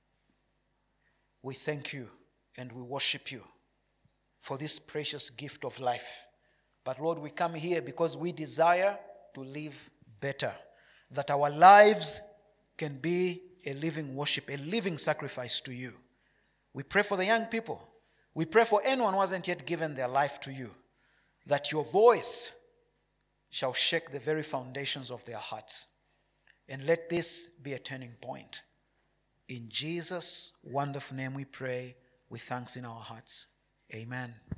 [SPEAKER 1] We thank you and we worship you for this precious gift of life. But Lord, we come here because we desire to live better, that our lives can be a living worship, a living sacrifice to you. We pray for the young people. We pray for anyone who hasn't yet given their life to you, that your voice shall shake the very foundations of their hearts. And let this be a turning point. In Jesus' wonderful name we pray with thanks in our hearts. Amen.